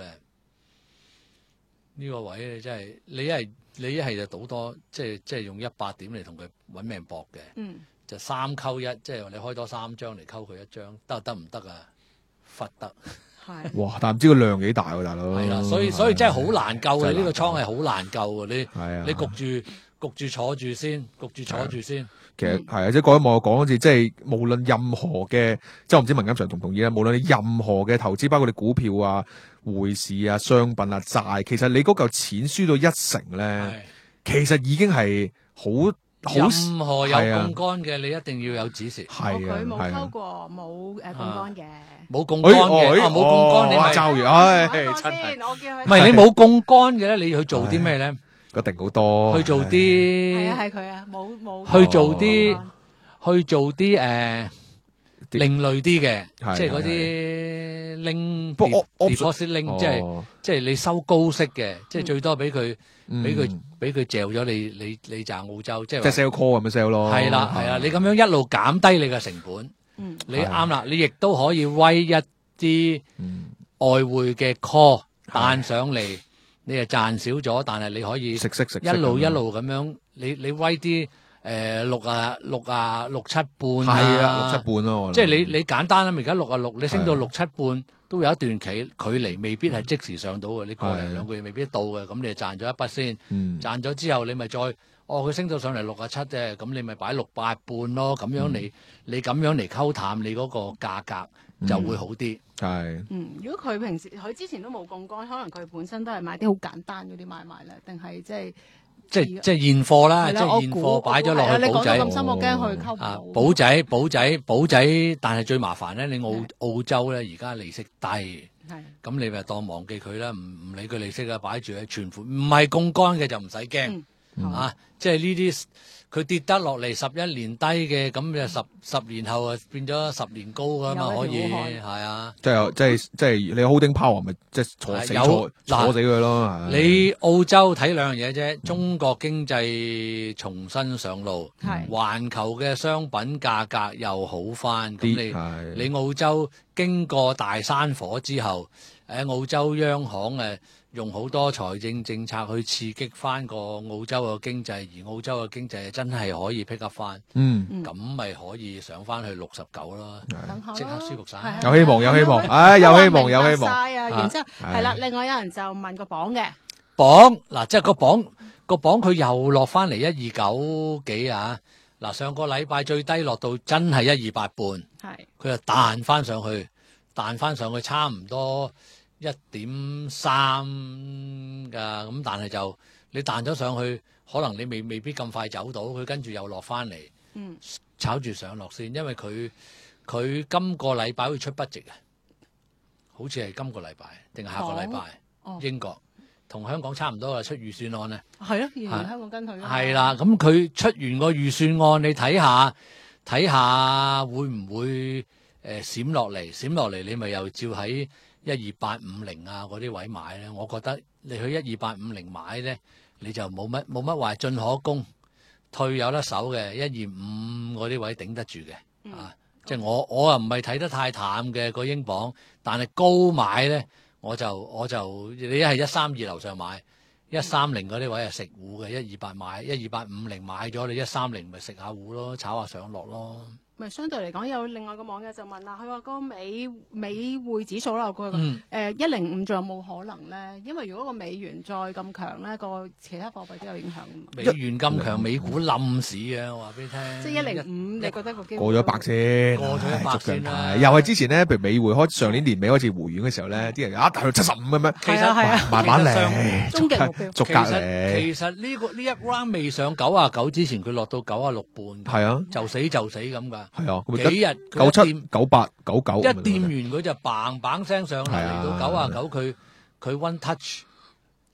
E: 呢個位咧，真係你一係你一係就賭多，即係即係用一百點嚟同佢揾命搏嘅，
F: 嗯，
E: 就三溝一，即係話你開多三張嚟溝佢一張，得得唔得啊？忽得，
F: 係
B: 哇！但係唔知個量幾大喎，大佬。
E: 係啦，所以所以真係好難救嘅，
B: 真係難
E: 呢個倉係好難救嘅，你
B: 係啊
E: 你焗住焗住坐住先，焗住坐住先。
B: 其實係啊，即係各位網友講好似即係無論任何嘅，即係我唔知文錦祥同唔同意啦。無論你任何嘅投資，包括你股票啊、匯市啊、商品啊、債，其實你嗰嚿錢輸到一成咧，其實已經係好好
E: 任何有
B: 係啊
E: 槓桿嘅，你一定要有指示。
B: 係啊，
F: 佢冇
B: 係啊
F: 溝過，冇誒槓桿嘅。
E: 冇槓桿嘅，啊冇槓桿你咪
B: 周瑜，唉，
F: 等我
B: 真係
F: 先，我叫佢
E: 唔係你冇槓桿嘅咧，你要去做啲咩咧？
B: 一定好多
E: 去做
F: 係
E: 啲
F: 啊係佢啊，冇冇
E: 去做啲
F: 哦
E: 去做啲誒另類啲嘅，
B: 係
E: 即係嗰
B: 係
E: 啲拎
B: 不過我
E: deposit 拎，即係
B: 哦
E: 即係你收高息嘅，即係最多俾佢
B: 嗯
E: 俾佢俾佢嚼咗你你你賺澳洲，即係
B: 即係 sell call 咁樣 sell 咯。
E: 係啦係啦，你咁樣一路減低你嘅成本，
F: 嗯
E: 你啱啦，你亦都可以威一啲
B: 嗯
E: 外匯嘅 call 彈上嚟，你係賺少咗，但係你可以
B: 食食食
E: 一路一路咁樣，你你威啲誒六啊六啊六七半
B: 係啊，六七半咯。我諗
E: 即係你你簡單啦，而家六啊六，你升到
B: 係啊
E: 六七半都有一段距距離，未必係即時上到嘅，你個
B: 係啊
E: 零兩個月未必到嘅，咁你就賺咗一筆先，
B: 嗯
E: 賺咗之後你咪再哦佢升到上嚟六啊七啫，咁你咪擺六八半咯，咁樣你你咁樣嚟溝淡你嗰個價格就會好啲。
B: 係
F: 嗯，如果佢平時佢之前都冇槓桿，可能佢本身都係買啲好簡單嗰啲買賣咧，定係即係
E: 即係即係現貨啦，即
F: 係啦，我
E: 係現貨
F: 估
E: 擺咗落去
F: 你講
E: 保仔
F: 到咁深，我驚佢溝唔
E: 啊
F: 到。
E: 保仔保仔保仔，但係最麻煩咧，你澳
F: 係
E: 澳洲咧而家利息低。
F: 係
E: 咁你咪當忘記佢啦，唔唔理佢利息啊，擺住喺存款，唔係槓桿嘅就唔使驚
F: 嗯
E: 啊！即係呢啲佢跌得落嚟十一年低嘅，咁就十十年後啊變咗十年高噶嘛，可以
F: 有一條好漢
E: 係啊！
B: 即係即係即係你 holding power 咪即係坐死
E: 係有
B: 坐
E: 嗱
B: 坐死佢咯。係
E: 你澳洲睇兩樣嘢啫，中國經濟重新上路，
F: 係
E: 環球嘅商品價格又好翻，咁
B: 啲
E: 你
B: 係
E: 你澳洲經過大山火之後，誒澳洲央行誒用好多財政政策去刺激翻個澳洲嘅經濟，而澳洲嘅經濟真係可以 pick up 翻，
B: 嗯
F: 嗯
E: 咁咪可以上翻去六十九咯。
F: 等下咯
E: 即刻舒服晒
F: 係啊
B: 有希望有希望唉有希望有希望
F: 明白晒啊！然之後
B: 啊
F: 係啦，另外有人就問個榜嘅，
E: 磅嗱，即係個磅個磅佢又落翻嚟一二九幾啊！嗱，上個禮拜最低落到真係一二八半，
F: 係
E: 佢就彈翻上去，彈翻上去差唔多一點三㗎，咁但係就你彈咗上去，可能你未未必咁快走到，佢跟住又落翻嚟，
F: 嗯
E: 炒住上落先，因為佢佢今個禮拜會出 budget 嘅，好似係今個禮拜定係下個禮拜，
F: 哦
E: 英國同香港差唔多啊，出預算案咧。
F: 係咯，仍然香港跟佢㗎嘛
E: 係啦，咁佢出完個預算案，你睇下睇下會唔會誒、呃、閃落嚟？閃落嚟你咪又照喺一二八五零啊嗰啲位買咧。我覺得你去一二八五零買咧，你就冇乜冇乜話進可攻，退有得守嘅，一二五嗰啲位頂得住嘅、
F: 嗯
E: 啊！即係我我又唔係睇得太淡嘅個英鎊，但係高買咧，我就我就你一係一三二樓上買。一三零嗰啲位係食糊嘅，一二八買，一二八五零買咗，你一三零咪食下糊咯，炒下上落咯。
F: 咪相對嚟講，有另外個網友就問啦，佢話個美美匯指數啦，佢
E: 嗯
F: 誒一零五仲有冇可能咧？因為如果個美元再咁強咧，個其他貨幣都有影響㗎嘛。
E: 美元咁強，美股冧市嘅，我話俾你聽。
F: 即係一零五，你覺得個機會
B: 過咗一百先，
E: 過咗一百先啦
B: 唉又係之前咧，譬如美匯開上年年尾開始回軟嘅時候咧，啲人啊大約七十五咁樣，
E: 其實
F: 係啊係啊
B: 慢慢
E: 其實上
B: 嚟，
F: 終極目標
B: 逐格
E: 其實
B: 嚟，
E: 其實呢、個呢一 round 未上九啊九之前，佢落到九啊六半，
B: 係啊
E: 就死就死咁㗎。
B: 係啊，咁
E: 幾日
B: 九七
E: 佢一掂
B: 九八九九
E: 一掂完佢就嘭嘭聲上嚟，
B: 係啊
E: 嚟到九啊九，佢佢 one touch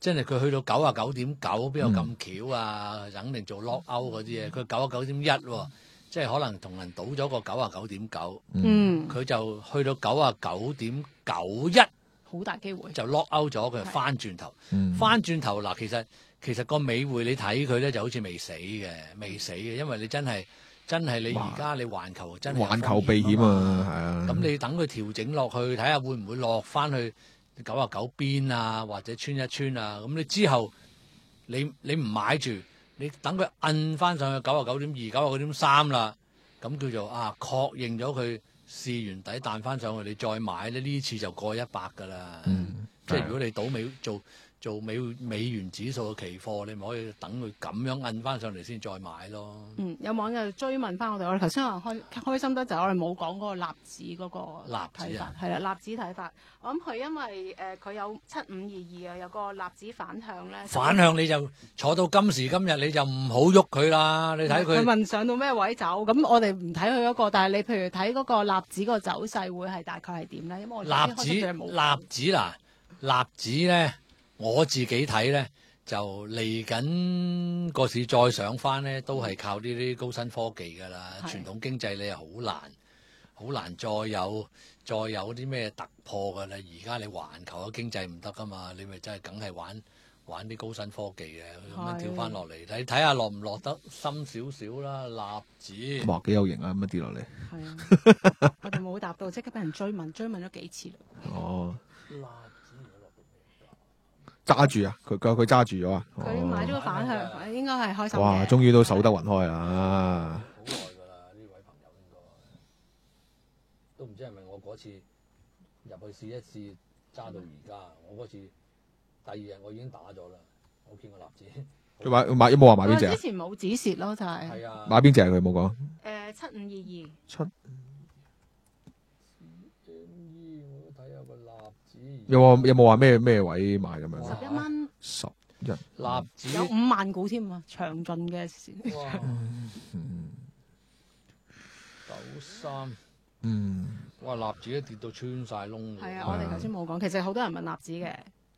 E: 真係佢去到九啊九點九，邊有咁巧啊？肯定做 lock out 嗰啲嘢，佢九啊九點一喎，即係可能同人賭咗個九啊九點九，
F: 嗯，
E: 佢就去到九啊九點九一，
F: 好大機會
E: 就 lock out 咗，佢翻轉頭，翻轉頭嗱，其實其實個美匯你睇佢咧就好似未死嘅，未死嘅，因為你真係真係你而家你環球真係有
B: 環球避險啊，係啊。
E: 咁你等佢調整落去，睇下會唔會落翻去九啊九邊啊，或者穿一穿啊？咁你之後你你唔買住，你等佢摁翻上去九啊九點二、九啊九點三啦，咁叫做啊確認咗佢試完底彈翻上去，你再買咧，呢次就過一百噶啦。
B: 嗯，
E: 即係如果你賭美做做美美元指數嘅期貨，你咪可以等佢咁樣摁翻上嚟先再買咯。
F: 嗯，有網友追問翻我哋，我哋頭先話開開心得就係我哋冇講嗰個納指嗰個
E: 納指
F: 睇法
E: 啊，
F: 係啦，納指睇法。我諗佢因為誒佢、呃、有七五二二啊，有個納指反向咧。
E: 反向你就坐到今時今日，你就唔好喐佢啦。你睇佢
F: 佢問上到咩位走，咁我哋唔睇佢嗰個，但係你譬如睇嗰個納指個走勢會係大概係點咧？因為我
E: 納指納指嗱，納指咧。我自己睇咧，就嚟緊個市再上翻咧，都係靠呢啲高新科技噶啦。傳統經濟你係好難，好難再有再有啲咩突破噶啦。而家你環球嘅經濟唔得噶嘛，你咪真係梗係玩玩啲高新科技嘅，咁樣跳翻落嚟，你睇下落唔落得深少少啦。納指
B: 哇，幾有型啊！咁樣跌落嚟。
F: 係啊，我哋冇答到，即刻俾人追問，追問咗幾次啦。
B: 哦。揸住啊！佢佢佢揸住咗啊！
F: 佢買咗個反向，哦、應該係開心嘅。
B: 哇！終於都守得雲開啦！
E: 好耐㗎啦，呢位朋友應該都唔知係咪我嗰次入去試一試揸到而家。我嗰次第二日我已經打咗啦，我見個納指。
B: 佢買買有冇話買邊隻啊？
F: 之前冇指示咯，就係、是。係
E: 啊。
F: 買
B: 邊隻佢冇講。
F: 誒七五二二。七。
B: 有冇有冇話咩咩位買咁樣？
F: 十一蚊，
B: 十一
E: 納指
F: 有五萬股添啊！詳盡嘅時。
E: 九三，
B: 嗯，
E: 哇！納指都跌到穿晒窿。
F: 係啊，我哋頭先冇講，其實好多人問納指嘅。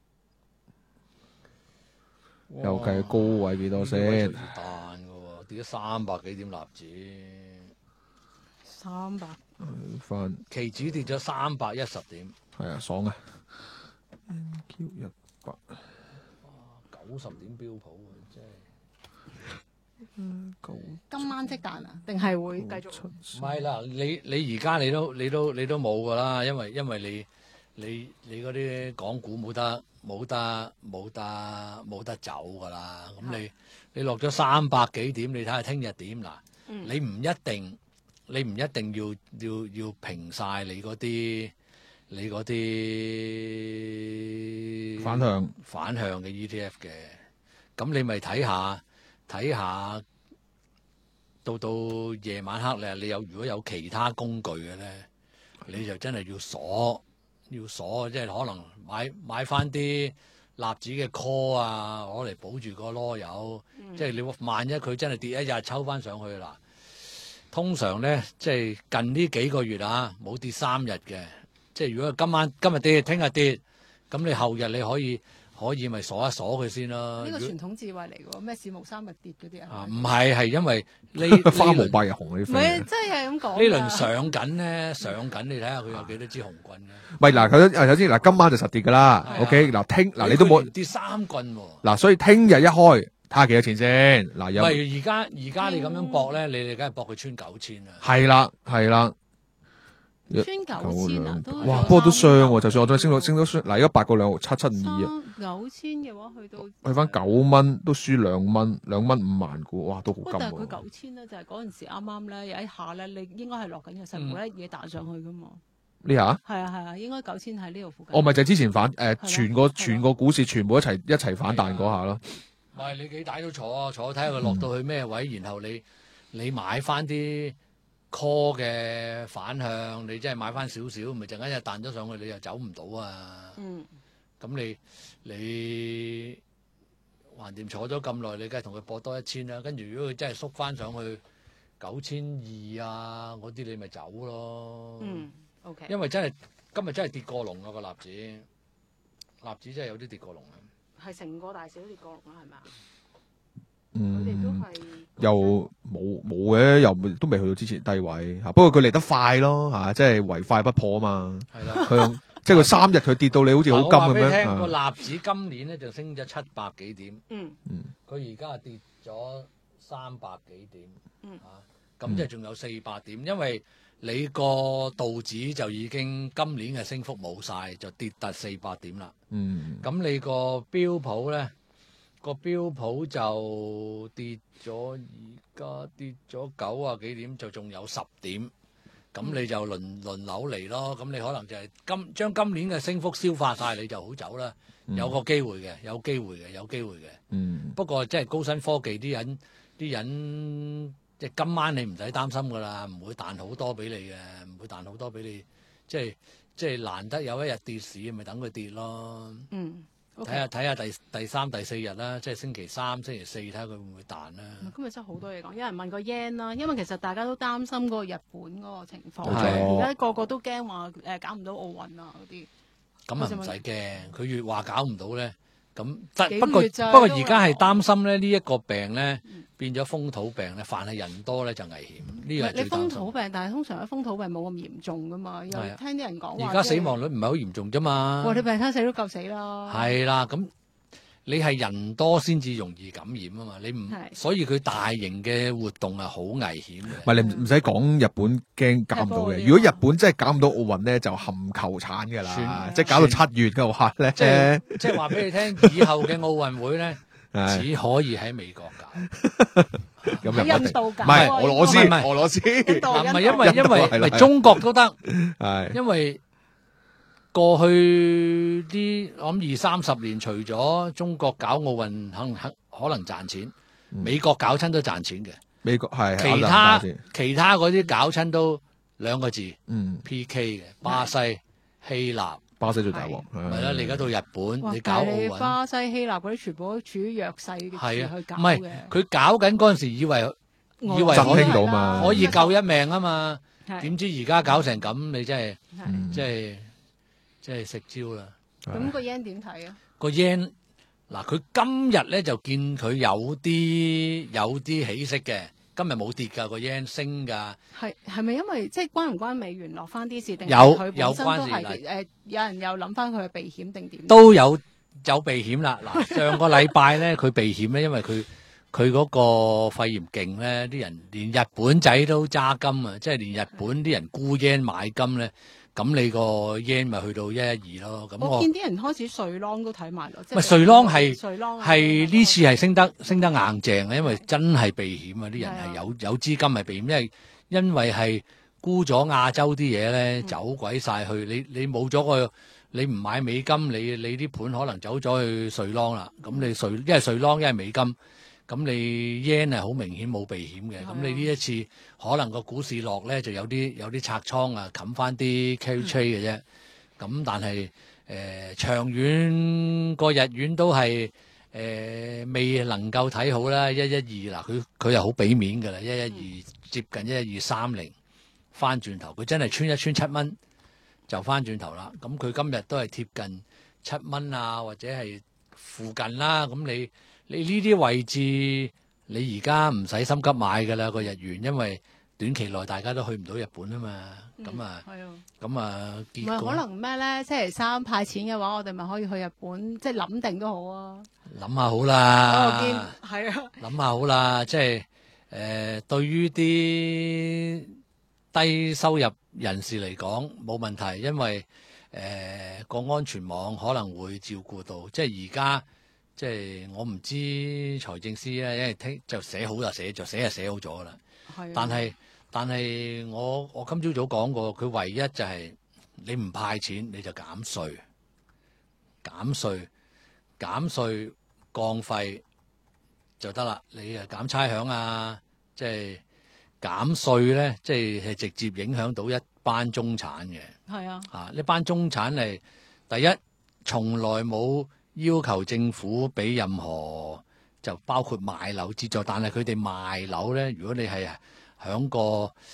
B: 又計高位幾多先？
E: 彈嘅喎，跌咗三百幾點納指。
F: 三百。
B: 翻。
E: 期指跌咗三百一十點。
B: 係啊，爽啊！N Q 一百，
E: 九十點標普啊，真係。
F: 今晚即彈啊？定係會繼續？
E: 唔係啦，你你而家你都你都你都冇噶啦，因為因為你你你嗰啲港股冇得冇得冇得冇得走噶啦。咁你你落咗三百幾點，你睇下聽日點嗱？
F: 嗯、
E: 你唔一定你唔一定要要要平晒你嗰啲。你嗰啲
B: 反向
E: 反向嘅 E T F 嘅，咁你咪睇下睇下，到到夜晚黑咧，你有如果有其他工具嘅咧，你就真係要鎖要鎖，即係可能買買翻啲納指嘅 call 啊，攞嚟保住個囉柚，嗯、即係你萬一佢真係跌一日抽翻上去啦，通常咧即係近呢幾個月啊，冇跌三日嘅。即係如果今晚今日跌，聽日跌，咁你後日你可以可以咪鎖一鎖佢先啦。
F: 呢個傳統智慧嚟嘅喎，咩市無三日跌嗰啲啊？
E: 唔係係因為呢
B: 花無百日紅嗰啲。
F: 唔係，真係咁講。
E: 呢輪上緊咧，上緊你睇下佢有幾多支紅棍嘅。
B: 唔係嗱，首先首先嗱，今晚就實跌㗎啦。OK，嗱聽嗱你都冇
E: 跌三棍喎。
B: 嗱，所以聽日一開睇下幾多錢先。嗱，有。
E: 唔係而家而家你咁樣搏咧，你哋梗係搏佢穿九千啦。
B: 係啦，係啦。
F: 穿九千啊，都
B: 哇！不過都傷喎，就算我再升到升到嗱，而家八個兩毫七七五二啊，
F: 九千嘅話去到
B: 去翻九蚊都輸兩蚊，兩蚊五萬股，哇，都好金喎。
F: 但係佢九千咧，就係嗰陣時啱啱咧有一下咧，你應該係落緊嘅時候，一嘢彈上去噶嘛。
B: 呢下？
F: 係啊係啊，應該九千喺呢度附近。
B: 我咪就係之前反誒，全個全個股市全部一齊一齊反彈嗰下咯。
E: 唔係你幾大都坐啊，坐睇下佢落到去咩位，然後你你買翻啲。call 嘅反向，你真係買翻少少，咪陣間一彈咗上去，你又走唔到啊！嗯，咁你你橫掂坐咗咁耐，你梗係同佢搏多一千啦。跟住如果佢真係縮翻上去九千二啊，嗰啲你咪走咯。
F: 嗯 ，OK。
E: 因為真係今日真係跌過龍啊個納指，納指真係有啲跌過龍啊。
F: 係成個大小跌過龍啦，係咪啊？
B: 嗯，
F: 佢哋都係
B: 又冇冇嘅，又都未去到之前低位嚇。不過佢嚟得快咯嚇，即係唯快不破啊嘛。
E: 係啦，
B: 佢即係佢三日佢跌到你好似好金咁樣。
E: 聽個納指今年咧就升咗七百幾點，
F: 嗯
B: 嗯，
E: 佢而家跌咗三百幾點，
F: 嗯
E: 啊，咁即係仲有四百點，因為你個道指就已經今年嘅升幅冇晒，就跌達四百點啦。
B: 嗯，
E: 咁你個標普咧？個標普就跌咗，而家跌咗九啊幾點，就仲有十點，咁你就輪輪流嚟咯。咁你可能就係今將今年嘅升幅消化晒，你就好走啦。
B: 嗯
E: 有個機會嘅，有機會嘅，有機會嘅。
B: 嗯，
E: 不過即係高新科技啲人，啲人即係今晚你唔使擔心噶啦，唔會彈好多俾你嘅，唔會彈好多俾你。即係即係難得有一日跌市，咪等佢跌咯。
F: 嗯。
E: 睇下睇下第第三第四日啦，即係星期三、星期四睇下佢會唔會彈啦。
F: 今日真係好多嘢講，有人問個 yen 啦，因為其實大家都擔心嗰個日本嗰個情況，
B: 冇錯
F: 而家個個都驚話誒搞唔到奧運啊嗰啲。
E: 咁啊唔使驚，佢越話搞唔到咧，咁但
F: 幾
E: 不過
F: 個月咋
E: 不過
F: 都
E: 而家係
F: 話
E: 擔心咧呢一個病咧變咗風土病咧，凡係人多咧就危險，呢個係
F: 你
E: 最擔心。
F: 風土病，但係通常咧風土病冇咁嚴重噶嘛，又
E: 係啊
F: 聽啲人講話。
E: 而家死亡率唔係好嚴重啫嘛。
F: 哇！你病親死都夠死啦。
E: 係啦，咁你係人多先至容易感染啊嘛，你唔
F: 係
E: 所以佢大型嘅活動係好危險嘅。
B: 唔係你唔唔使講日本驚搞唔到嘅。
F: 係
B: 如果日本真係搞唔到奧運咧，就冚球產㗎啦，
E: 算
B: 即係搞到七月嘅話咧，
E: 即係即係話俾你聽，以後嘅奧運會咧，
B: 係
E: 只可以喺美國搞。
B: 咁又唔一定
F: 喺印度搞
B: 唔係
F: 啊
B: 俄羅斯，
E: 唔係唔係
B: 俄羅斯
F: 印度
E: 嗱，唔係因為因
B: 印度係啦
E: 為唔係中國都得，
B: 係
E: 因為過去啲我諗二三十年，除咗中國搞奧運肯肯可能賺錢，美國搞親都賺錢嘅，
B: 美國係
E: 其他其他嗰啲搞親都兩個字
B: 嗯
E: P K 嘅，巴西、希臘。
B: 巴西最大鑊，
E: 係啦，你而家到日本，
F: 哇
E: 你搞
F: 但係你
E: 奧運，
F: 巴西、希臘嗰啲全部都處於弱勢嘅
E: 係啊
F: 處去，搞
E: 唔係
F: 嘅。
E: 佢搞緊嗰陣時，以為以為
B: 振
E: 可以
B: 興到嘛
E: 可以救一命啊嘛，
F: 係
E: 點知而家搞成咁，你真係
F: 係
B: 嗯
E: 即係即係食蕉啦。
F: 咁個 yen 點睇啊？
E: 個 yen 嗱，佢今日咧就見佢有啲有啲起色嘅，今日冇跌㗎，個 yen 升㗎。
F: 係係咪因為即係關唔關美元落翻啲事，定係
E: 有
F: 佢
E: 有
F: 本身都
E: 關事嗱
F: 係誒？有人又諗翻佢嘅避險定點？
E: 都有有避險啦。嗱，上個禮拜咧佢避險咧，因為佢佢嗰個肺炎勁咧，啲人連日本仔都揸金啊，即係連日本啲人沽 yen 買金咧，咁你個 yen 咪去到一一二咯。咁我
F: 我見啲人開始瑞郎都睇埋咯，即
E: 咪
F: 係
E: 瑞郎係
F: 瑞郎
E: 係呢次係升得升得硬淨嘅，因為真係避險啊！啲人
F: 係啊
E: 係有有資金係避險，因為因為係沽咗亞洲啲嘢咧，
F: 嗯
E: 走鬼晒去。你你冇咗個，你唔買美金，你你啲盤可能走咗去瑞郎啦。咁你瑞一係瑞郎，一係美金，咁你 yen 係好明顯冇避險嘅。
F: 係啊
E: 咁你呢一次可能個股市落咧，就有啲有啲拆倉啊，冚翻啲 carry trade 嘅啫。咁但係誒、呃、長遠個日元都係誒、呃、未能夠睇好啦，一一二嗱，佢佢又好俾面㗎啦，一一二接近一一二三零，翻轉頭佢真係穿一穿七蚊就翻轉頭啦。咁佢今日都係貼近七蚊啊，或者係附近啦。咁你你呢啲位置，你而家唔使心急買㗎啦個日元，因為短期內大家都去唔到日本啊嘛。咁啊。
F: 係啊。
E: 咁啊，
F: 唔
E: 結果
F: 係可能咩咧？星期三派錢嘅話，我哋咪可以去日本，即係諗定都好啊。
E: 諗下好
F: 我
E: 啦，
F: 見係啊，
E: 諗下好啦，即係誒、呃，對於啲低收入人士嚟講冇問題，因為誒、呃、個安全網可能會照顧到。即係而家即係我唔知財政司咧，因為聽就寫好就寫就寫就寫好咗啦。
F: 係啊。
E: 但係但係我我今朝早講過，佢唯一就係你唔派錢你就減稅，減稅減稅降費就得啦。你啊減差餉啊，即係減稅咧，即係係直接影響到一班中產嘅。
F: 係啊。
E: 啊，呢班中產係第一，從來冇要求政府俾任何就包括買樓資助，但係佢哋賣樓咧，如果你係響個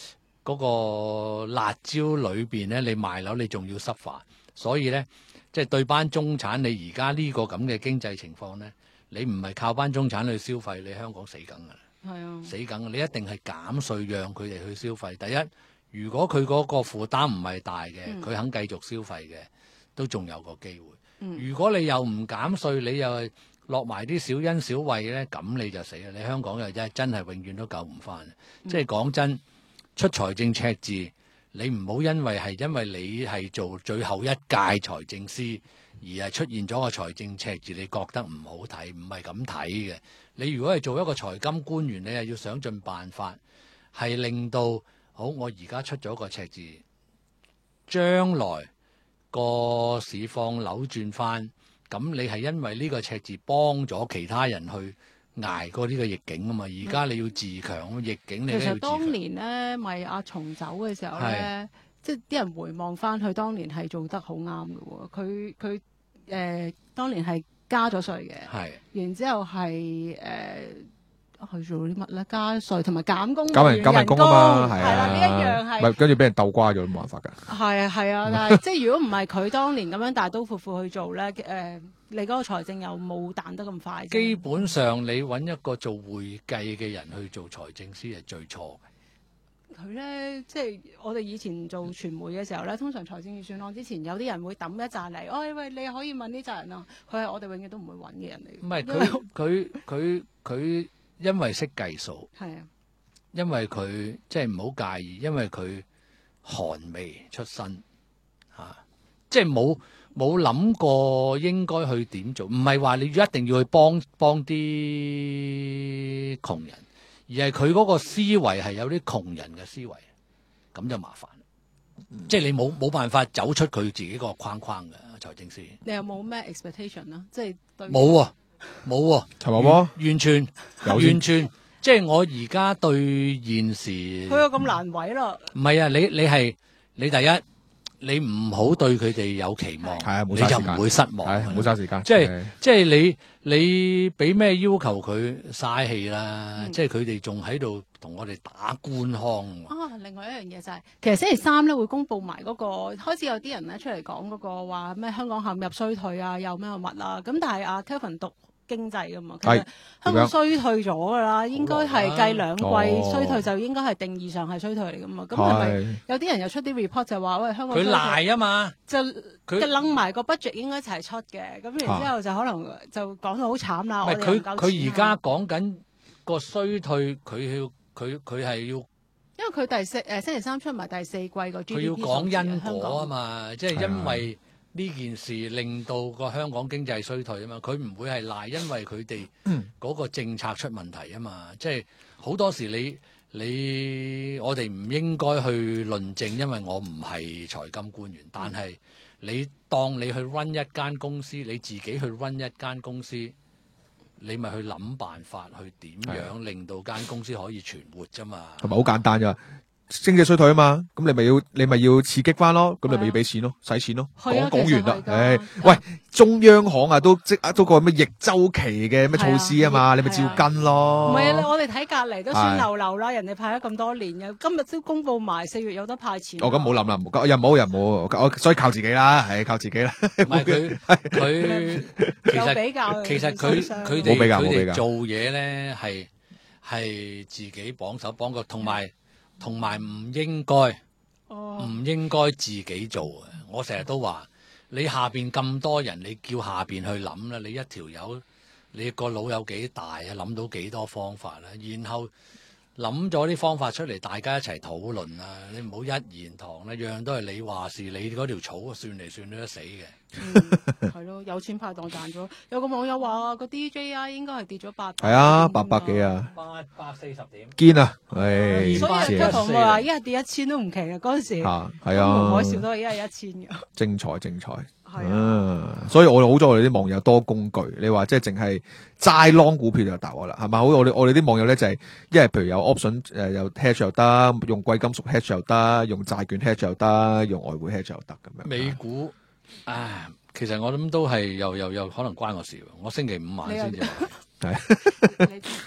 E: 嗰個辣椒裏邊咧，你賣樓你仲要濕化，所以咧即係對班中產，你而家呢個咁嘅經濟情況咧，你唔係靠班中產去消費，你香港死梗㗎啦。
F: 係啊，
E: 死梗！你一定係減稅，讓佢哋去消費。第一，如果佢嗰個負擔唔係大嘅，佢、嗯、肯繼續消費嘅，都仲有個機會。嗯、如果你又唔減稅，你又係落埋啲小恩小惠咧，咁你就死啦！你香港又真真係永遠都救唔翻。嗯、即係講真，出財政赤字，你唔好因為係因為你係做最後一屆財政司，而係出現咗個財政赤字，你覺得唔好睇，唔係咁睇嘅。你如果係做一個財金官員，你係要想盡辦法，係令到好。我而家出咗個赤字，將來個市況扭轉翻，咁你係因為呢個赤字幫咗其他人去捱過呢個逆境啊嘛。而家你要自強，逆境你都要自強。
F: 其實當年咧，咪阿松走嘅時候咧，即係啲人回望翻佢當年係做得好啱嘅喎。佢佢誒當年係加咗稅嘅，
E: 係，
F: 然之後係誒去做啲乜咧？加稅同埋減工，
B: 減人減人工啊嘛，係
F: 啦，呢一樣係，
B: 咪跟住俾人鬥瓜咗，冇辦法㗎。
F: 係啊係啊，但係即係如果唔係佢當年咁樣大刀闊斧去做咧，誒、呃，你嗰個財政又冇彈得咁快。
E: 基本上你揾一個做會計嘅人去做財政司係最錯嘅。
F: 佢咧，即係我哋以前做傳媒嘅時候咧，通常財政預算案之前有啲人會抌一紮嚟，哎喂，你可以問呢紮人啊，佢係我哋永遠都唔會揾嘅人嚟。
E: 唔係佢佢佢佢因為識計數，
F: 係啊，
E: 因為佢即係唔好介意，因為佢寒微出身嚇、啊，即係冇冇諗過應該去點做，唔係話你一定要去幫幫啲窮人。而係佢嗰個思維係有啲窮人嘅思維，咁就麻煩。嗯、即係你冇冇辦法走出佢自己個框框嘅財政司。
F: 你有冇咩 expectation 啊？即係
E: 冇啊，冇啊，
B: 陳茂波
E: 完全完全，即係我而家對現時
F: 佢有咁難為咯。
E: 唔係啊，你你係你第一。你唔好對佢哋有期望，
B: 係啊，
E: 你就唔會失望。
B: 係冇嘥時間，
E: 即係即係你你俾咩要求佢嘥氣啦？嗯、即係佢哋仲喺度同我哋打官腔。
F: 啊，另外一樣嘢就係、是，其實星期三咧會公佈埋嗰個，開始有啲人咧出嚟講嗰個話咩香港陷入衰退啊，有咩物啊？咁但係阿 Kelvin 讀經濟噶嘛，其實香港衰退咗噶啦，應該係計兩季衰退就應該係定義上係衰退嚟噶嘛。咁係咪有啲人又出啲 report 就話喂香港
E: 佢賴啊嘛，
F: 就佢擸埋個 budget 應該一齊出嘅，咁然之後就可能就講到好慘啦。
E: 唔係佢佢而家講緊個衰退，佢要佢佢係要，因
F: 為佢第四誒星期三出埋第四季個 G D P
E: 佢要講因果啊嘛，即係因為。呢件事令到個香港經濟衰退啊嘛，佢唔會係賴，因為佢哋嗰個政策出問題啊嘛，即係好多時你你我哋唔應該去論證，因為我唔係財金官員，但係你當你去 run 一間公司，你自己去 run 一間公司，你咪去諗辦法去點樣令到間公司可以存活啫嘛，
B: 同埋好簡單咋。經濟衰退啊嘛，咁你咪要你咪要刺激翻咯，咁你咪要俾錢咯，使錢咯，講講完啦。誒，喂，中央行啊都即都個咩逆周期嘅咩措施啊嘛，你咪照跟咯。
F: 唔係啊，我哋睇隔離都酸溜溜啦，人哋派咗咁多年嘅，今日都公佈埋四月有得派錢。
B: 哦，咁冇諗啦，冇又冇又冇，我所以靠自己啦，係靠自己啦。
E: 唔係佢佢其實
F: 比較，
E: 其實佢佢哋佢哋做嘢咧係係自己綁手綁腳，同埋。同埋唔應該，唔、oh. 應該自己做嘅。我成日都話，你下邊咁多人，你叫下邊去諗啦。你一條友，你個腦有幾大啊？諗到幾多方法啦？然後諗咗啲方法出嚟，大家一齊討論啊！你唔好一言堂啦，樣樣都係你話事，你嗰條草算嚟算去都死嘅。
F: 嗯，係咯，有錢派當賺咗。有個網友話個 D J I 應該係跌咗八百，
B: 係啊，八百幾啊，
E: 八百四十點，
B: 堅啊，唉，
F: 所以佢同我話一日跌一千都唔奇嘅嗰陣時，
B: 嚇係啊，
F: 海嘯都係一日一千嘅，
B: 精彩精彩，
F: 係啊，
B: 所以我哋好在我哋啲網友多工具，你話即係淨係齋 long 股票就答我啦，係咪？好，我哋我哋啲網友咧就係一係譬如有 option 誒，有 hedge 又得，用貴金屬 hedge 又得，用債券 hedge 又得，用外匯 hedge 又得咁樣。
E: 美股。唉，其實我諗都係又又又可能關我事喎。我星期五晚先至話，
F: 你你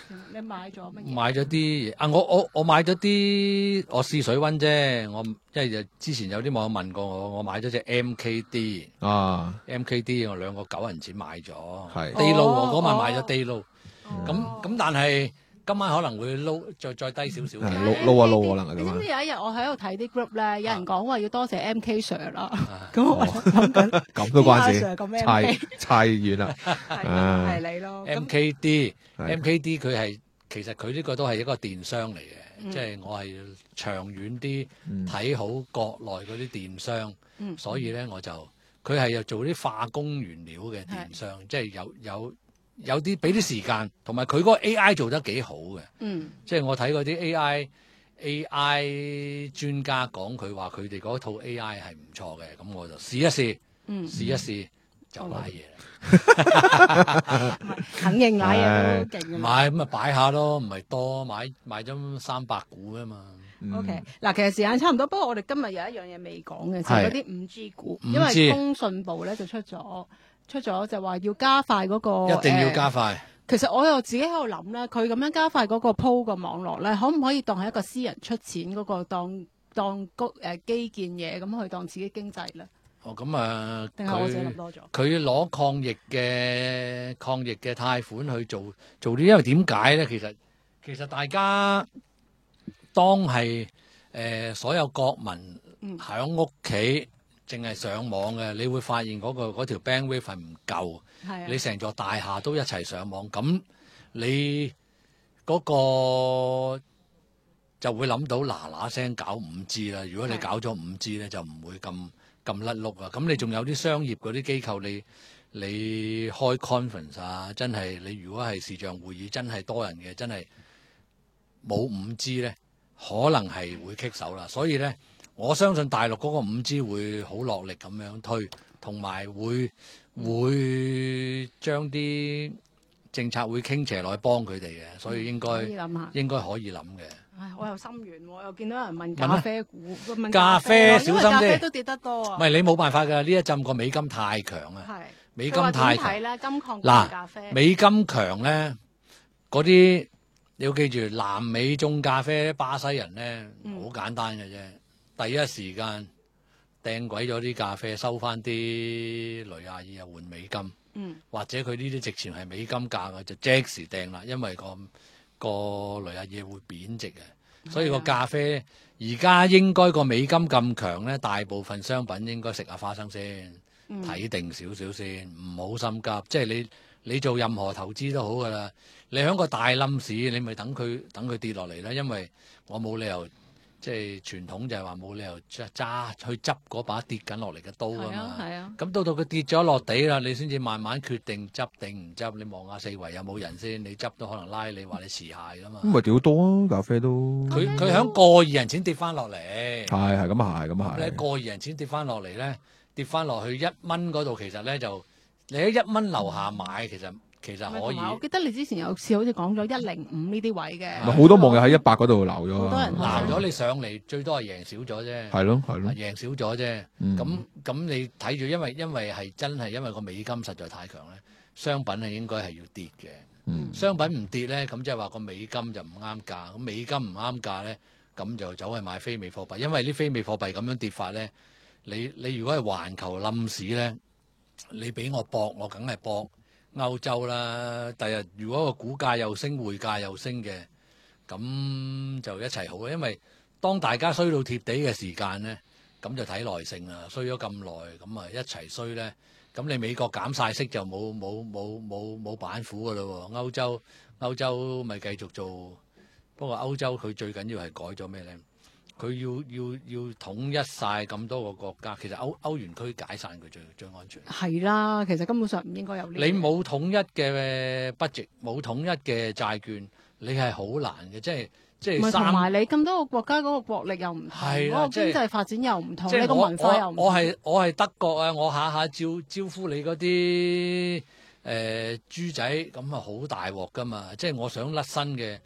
F: 買咗乜嘢？
E: 買咗啲啊！我我我買咗啲，我試水溫啫。我因為之前有啲網友問過我，我買咗隻 M K D
B: 啊
E: M K D，我兩個九銀錢買咗。
B: 係
E: day low，
F: 哦
E: 我嗰晚買咗 day low。
F: 哦
E: 咁咁，但係今晚可能會撈再再低少少
B: 係
E: 嘅。
B: 撈撈啊撈可能係咁樣。
F: 你知唔知有一日我喺度睇啲 group 咧，有人講話要多謝 M K Sir 啦，
E: 啊
F: 咁我就諗緊
B: 咁都關事
F: 邊個 Sir 咁，
B: 猜
F: M K
B: 猜遠啦。
F: 係
B: 啊
F: 係你咯。
E: M
F: 咁
E: K D
B: 係
E: M K D 佢係其實佢呢個都係一個電商嚟嘅，
F: 嗯
E: 即係我係長遠啲
B: 嗯
E: 睇好國內嗰啲電商，
F: 嗯
E: 所以咧我就佢係又做啲化工原料嘅電商，即係有有有啲俾啲時間，同埋佢嗰個 A I 做得幾好嘅，
F: 嗯
E: 即係我睇嗰啲 A I A I 專家講佢話佢哋嗰套 A I 係唔錯嘅，咁我就試一試，
F: 嗯，
E: 試一試就買嘢啦。
F: 肯認奶嘢都勁㗎嘛。
E: 買咁咪擺下咯，唔係多買買咗三百股啊嘛。
B: 嗯
F: O K，嗱，其實時間差唔多，不過我哋今日有一樣嘢未講嘅，就係嗰啲五 G 股，因
E: 五 G
F: 為工信部咧就出咗出咗就話要加快嗰、個，
E: 一定要加
F: 呃
E: 快。
F: 其實我又自己喺度諗咧，佢咁樣加快嗰個鋪個網絡咧，可唔可以當係一個私人出錢嗰個當當嗰誒基建嘢咁去當自己經濟咧？
E: 哦，咁啊，
F: 定係我自己諗
E: 佢
F: 多咗？
E: 佢攞抗疫嘅抗疫嘅貸款去做做啲，因為點解咧？其實其實大家當係誒、呃、所有國民
F: 嗯
E: 喺屋企淨係上網嘅，你會發現嗰、個嗰條 bandwidth 係唔夠。
F: 係啊，
E: 你成座大廈都一齊上網，咁你嗰個就會諗到嗱嗱聲搞五 G 啦。如果你
F: 係
E: 搞咗五 G 咧，就唔會咁咁甩碌啊。咁你仲有啲商業嗰啲機構，你你開 conference 啊，真係你如果係視像會議，真係多人嘅，真係冇五 G 咧，可能係會棘手啦。所以咧，我相信大陸嗰個五 G 會好落力咁樣推，同埋會。會將啲政策會傾斜落去幫佢哋嘅，所以應該
F: 可以諗下。
E: 應該可以諗嘅。
F: 唉，我又心軟喎，又見到有人問
E: 問啊
F: 咖啡股，問
E: 咖啡
F: 啡，因為
E: 小心啲
F: 咖啡都跌得多啊。
E: 唔係你冇辦法㗎，呢一陣個美金太強啊！
F: 係
E: 美
F: 佢話
E: 金太強，
F: 點睇咧？金礦
E: 嗱
F: 咖啡，
E: 美金強咧，嗰啲你要記住，南美種咖啡巴西人咧
F: 嗯
E: 好簡單嘅啫，第一時間掟鬼咗啲咖啡，收翻啲雷亞爾啊換美金。
F: 嗯
E: 或者佢呢啲直情係美金價嘅，就即時掟啦，因為個個雷亞嘢會貶值嘅，所以個咖啡而家應該個美金咁強咧，大部分商品應該食下花生先，
F: 嗯
E: 睇定少少先，唔好心急。即係你你做任何投資都好噶啦，你喺個大冧市，你咪等佢等佢跌落嚟啦，因為我冇理由。即係傳統就係話冇理由揸揸去執嗰把跌緊落嚟嘅刀
F: 係啊
E: 啊嘛。
F: 係啊，
E: 咁到到佢跌咗落地啦，你先至慢慢決定執定唔執。你望下四圍有冇人先，你執都可能拉你話你持械噶嘛
B: 咁。咪屌多啊，咖啡都
E: 佢佢響個二人錢跌翻落嚟，
B: 係係咁啊係咁啊係。
E: 你個二人錢跌翻落嚟咧，跌翻落去一蚊嗰度，其實咧就你喺一蚊樓下買，其實其實可以。
F: 同埋我記得你之前有次好似講咗一零五呢啲位嘅，
B: 咪好多網友喺一百嗰度鬧咗啊，
F: 好多人
E: 鬧咗你上嚟，最多係贏少咗啫。
B: 係咯係咯
E: 啊，贏少咗啫。
B: 嗯
E: 咁咁你睇住，因為因為係真係因為個美金實在太強咧，商品係應該係要跌嘅。
B: 嗯
E: 商品唔跌咧，咁即係話個美金就唔啱價。咁美金唔啱價咧，咁就走去買非美貨幣。因為啲非美貨幣咁樣跌法咧，你你如果係環球冧市咧，你俾我搏，我梗係搏歐洲啦。第日如果個股價又升，匯價又升嘅，咁就一齊好。因為當大家衰到貼地嘅時間咧，咁就睇耐性啦。衰咗咁耐，咁啊一齊衰咧。咁你美國減晒息就冇冇冇冇冇板斧噶咯喎，歐洲歐洲咪繼續做，不過歐洲佢最緊要係改咗咩咧？佢要要要統一晒咁多個國家，其實歐歐元區解散佢最最安全。
F: 係啦，其實根本上唔應該有呢啲。
E: 你冇統一嘅 budget，冇統一嘅債券，你係好難嘅，即係即
F: 唔係同
E: 係三。
F: 埋你咁多個國家嗰個國力又唔同，嗰個
E: 係啦即係
F: 經濟發展又唔同，
E: 即係我
F: 你個文化又唔同。
E: 我我係我係德國啊！我下下招招呼你嗰啲誒豬仔，咁啊好大鑊噶嘛！即係我想甩身嘅，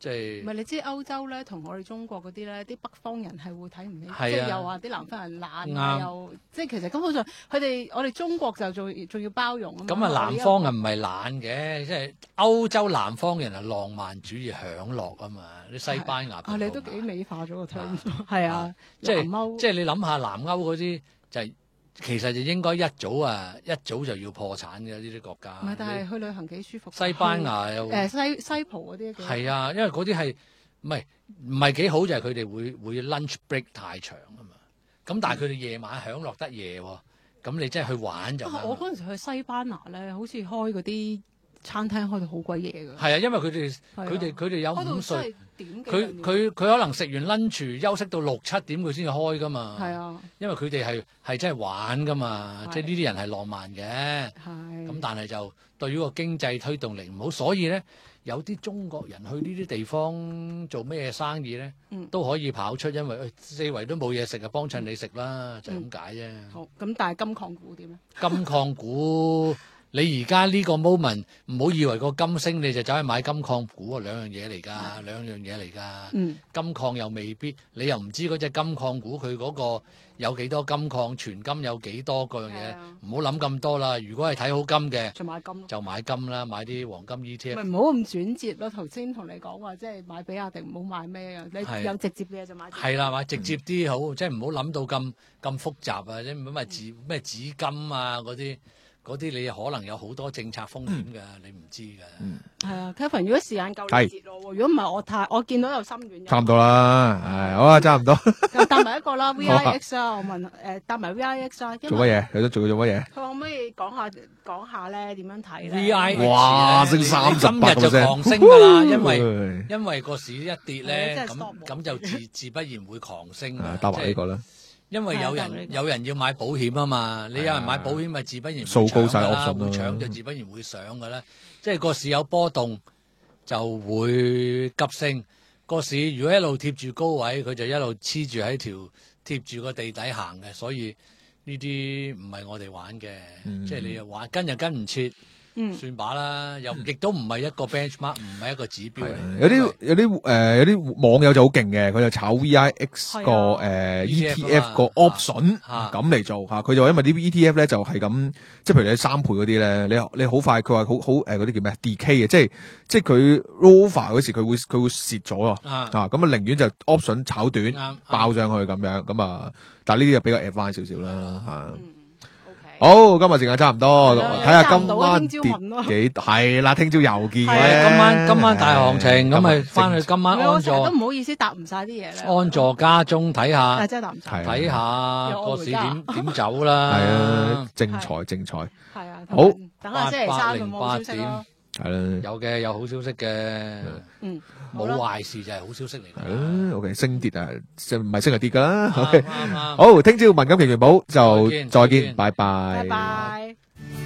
E: 即係
F: 唔係你知歐洲咧，同我哋中國嗰啲咧，啲北方人係會睇唔起，
E: 係啊
F: 即係又話啲南方人懶啊，
E: 啱
F: 又即係其實根本上佢哋我哋中國就仲仲要包容啊嘛。
E: 咁啊，南方人唔係懶嘅，即係歐洲南方人係浪漫主義享樂啊嘛，啲西班牙
F: 啊，你都幾美化咗個 term，係啊，
E: 即係
F: 南歐
E: 即係你諗下南歐嗰啲就係、其實就應該一早啊一早就要破產嘅呢啲國家。
F: 唔係，但係去旅行幾舒服。
E: 西班牙又
F: 誒西西葡嗰啲
E: 係啊，因為嗰啲係唔係唔係幾好，就係佢哋會會 lunch break 太長啊嘛。咁但係佢哋夜晚享樂得夜喎，咁你真係去玩就。
F: 我嗰陣時去西班牙咧，好似開嗰啲餐廳開到好鬼夜㗎。
E: 係啊，因為佢哋佢哋佢哋有午睡。
F: 佢
E: 佢佢佢可能食完 lunch 休息到六七點佢先至開噶嘛，
F: 係啊，
E: 因為佢哋係係真係玩噶嘛，即係呢啲人係浪漫嘅，
F: 係
E: 咁但係就對於個經濟推動力唔好，所以咧有啲中國人去呢啲地方做咩生意咧，
F: 嗯、
E: 都可以跑出，因為、哎、四圍都冇嘢食啊，幫襯你食啦，就係咁解啫。
F: 好，咁但係金礦股點咧？
E: 金礦股。你而家呢個 moment 唔好以為個金升你就走去買金礦股啊，兩樣嘢嚟㗎，兩樣嘢嚟㗎。
F: 嗯，
E: 金礦又未必，你又唔知嗰隻金礦股佢嗰個有幾多金礦，全金有幾多嗰樣嘢，唔好諗咁多啦。如果係睇好金嘅，
F: 就買金，
E: 就買金啦，買啲黃金 E T F。
F: 咪唔好咁轉折咯。頭先同你講話，即係買比亞迪唔好買咩啊？你有直接嘅嘢就買。係
E: 啦，買直接啲好，嗯、即係唔好諗到咁咁複雜啊！即係唔好咪紙咩紙金啊嗰啲。嗰啲你可能有好多政策風險㗎，嗯、你唔知㗎。嗯，
F: 係啊 Kevin，如果時間夠你節咯，如果唔係我太我見到有心軟。
B: 差唔多啦，係好啊，差唔多。
F: 又搭埋一個啦 ，V I X 啊，我問誒搭埋 V I X 啊。
B: 做乜嘢？佢都做做乜嘢？
F: 佢可唔可以講下講下咧？點樣睇咧
E: ？V I X
B: 哇，升三十八 percent，
E: 今日就狂升㗎啦，因為因為個市一跌咧，咁咁就自自不然會狂升。
B: 搭埋呢個啦。
E: 因為有人有人要買保險啊嘛，你有人買保險咪自不然會
B: 掃高晒
E: 搶㗎啦，會搶就自不然會上㗎啦。即係個市有波動就會急升，個市如果一路貼住高位，佢就一路黐住喺條貼住個地底行嘅，所以呢啲唔係我哋玩嘅，嗯、即係你又玩跟又跟唔切。嗯，算把啦，又亦都唔係一個 benchmark，唔係一個指標嚟。
B: 有啲有啲誒有啲網友就好勁嘅，佢就炒 V I X 個誒 E T F 個 option 咁嚟做嚇，佢就話因為啲 E T F 咧就係咁，即係譬如你三倍嗰啲咧，你你好快佢話好好誒嗰啲叫咩 decay 嘅，即係即係佢 roll over 嗰時佢會佢會蝕咗啊，啊咁啊寧願就 option 炒短爆上去咁樣咁啊，但係呢啲就比較 advanced 少少啦嚇。好，今日時間差唔多，睇下今晚跌幾係啦，聽朝又見嘅。
E: 今晚今晚大行情，咁咪翻去今晚安坐。
F: 都唔好意思答唔晒啲嘢咧。
E: 安坐家中睇下，
F: 真係答唔晒。
E: 睇下個市點點走啦。
B: 係啊，精彩精彩。
F: 係啊，
B: 好。
F: 等下星期三就冇消息咯。
B: 係啦，
E: 有嘅有好消息嘅，
F: 嗯，
E: 冇壞事就係好消息嚟。
B: 係啦，OK，升跌啊，即係唔係升就跌噶啦。OK，好，聽朝文金奇元寶就再見，拜拜。
F: 拜拜。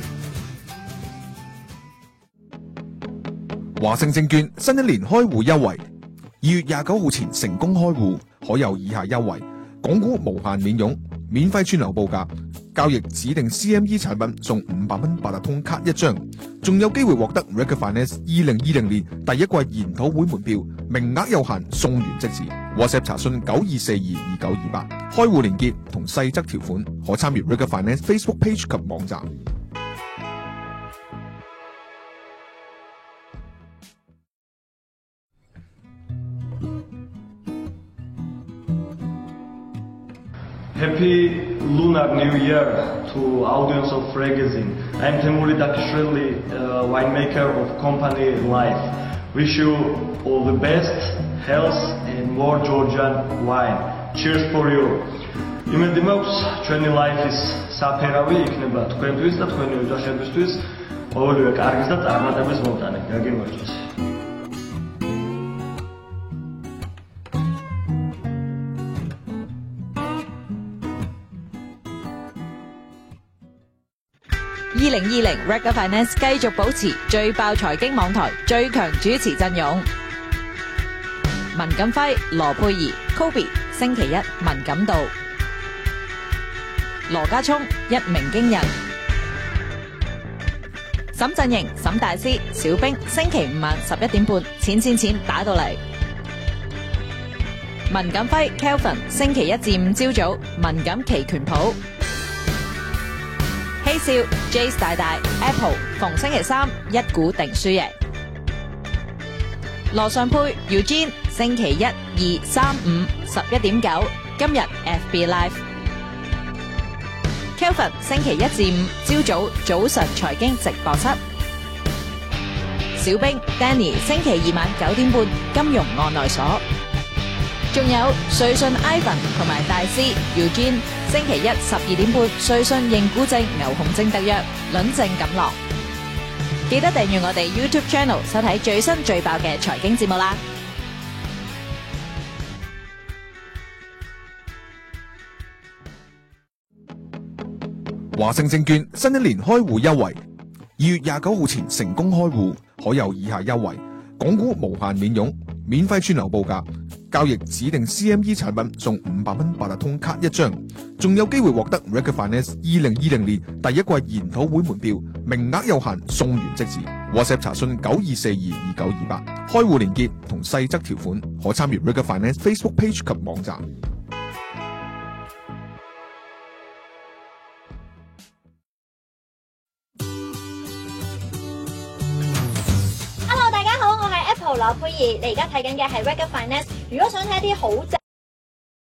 B: 華盛證券新一年開戶優惠，二月廿九號前成功開戶，可有以下優惠：港股無限免佣，免費串流報價。交易指定 C M E 產品送五百蚊八達通卡一張，仲有機會獲得 Reckitt Finance 二零二零年第一季研討會門票，名額有限，送完即止。WhatsApp 查詢九二四二二九二八，開戶連結同細則條款可參與 Reckitt Finance Facebook Page 及網站。
D: Happy Lunar New Year to audience of Regazine. I'm Temuri Dakishvili, uh, winemaker of company Life. Wish you all the best, health and more Georgian wine. Cheers for you. იმედი მაქვს ჩვენი Life-ის საფერავი იქნება თქვენთვის და თქვენი ოჯახებისთვის ყოველივე კარგის და წარმატების მომტანი. გაგიმარჯოს.
A: 二零二零 Reckitt Finance 繼續保持最爆財經網台最強主持陣容，文錦輝、羅佩儀、Kobe， 星期一文錦道，羅家聰一鳴驚人， 沈振盈、沈大師、小冰，星期五晚十一點半，錢錢錢打到嚟。文錦輝、Kelvin， 星期一至五朝早，文錦奇拳譜。嬉笑 Jace 大大 Apple， 逢星期三一股定輸贏。羅尚佩 Eugene， 星期一、二、三、五十一點九，今日 F B Live。Kelvin 星期一至五朝早早晨財經直播室。小冰 Danny 星期二晚九點半金融案內所。仲有瑞信 Ivan 同埋大師 Eugene， 星期一十二點半瑞信認股證牛熊證特約輪證錦囊。記得訂閱我哋 YouTube Channel， 收睇最新最爆嘅財經節目啦！
B: 華盛證券新一年開戶優惠，二月廿九號前成功開戶可有以下優惠：港股無限免佣，免費串流報價，交易指定 C M E 產品送五百蚊八達通卡一張，仲有機會獲得 Reckitt Finance 二零二零年第一季研討會門票，名額有限，送完即止。WhatsApp 查詢九二四二二九二八，開戶連結同細則條款可參閱 Reckitt Finance Facebook Page 及網站。
C: 羅佩儀，你而家睇緊嘅係 Reckitt Finance。如果想睇一啲好正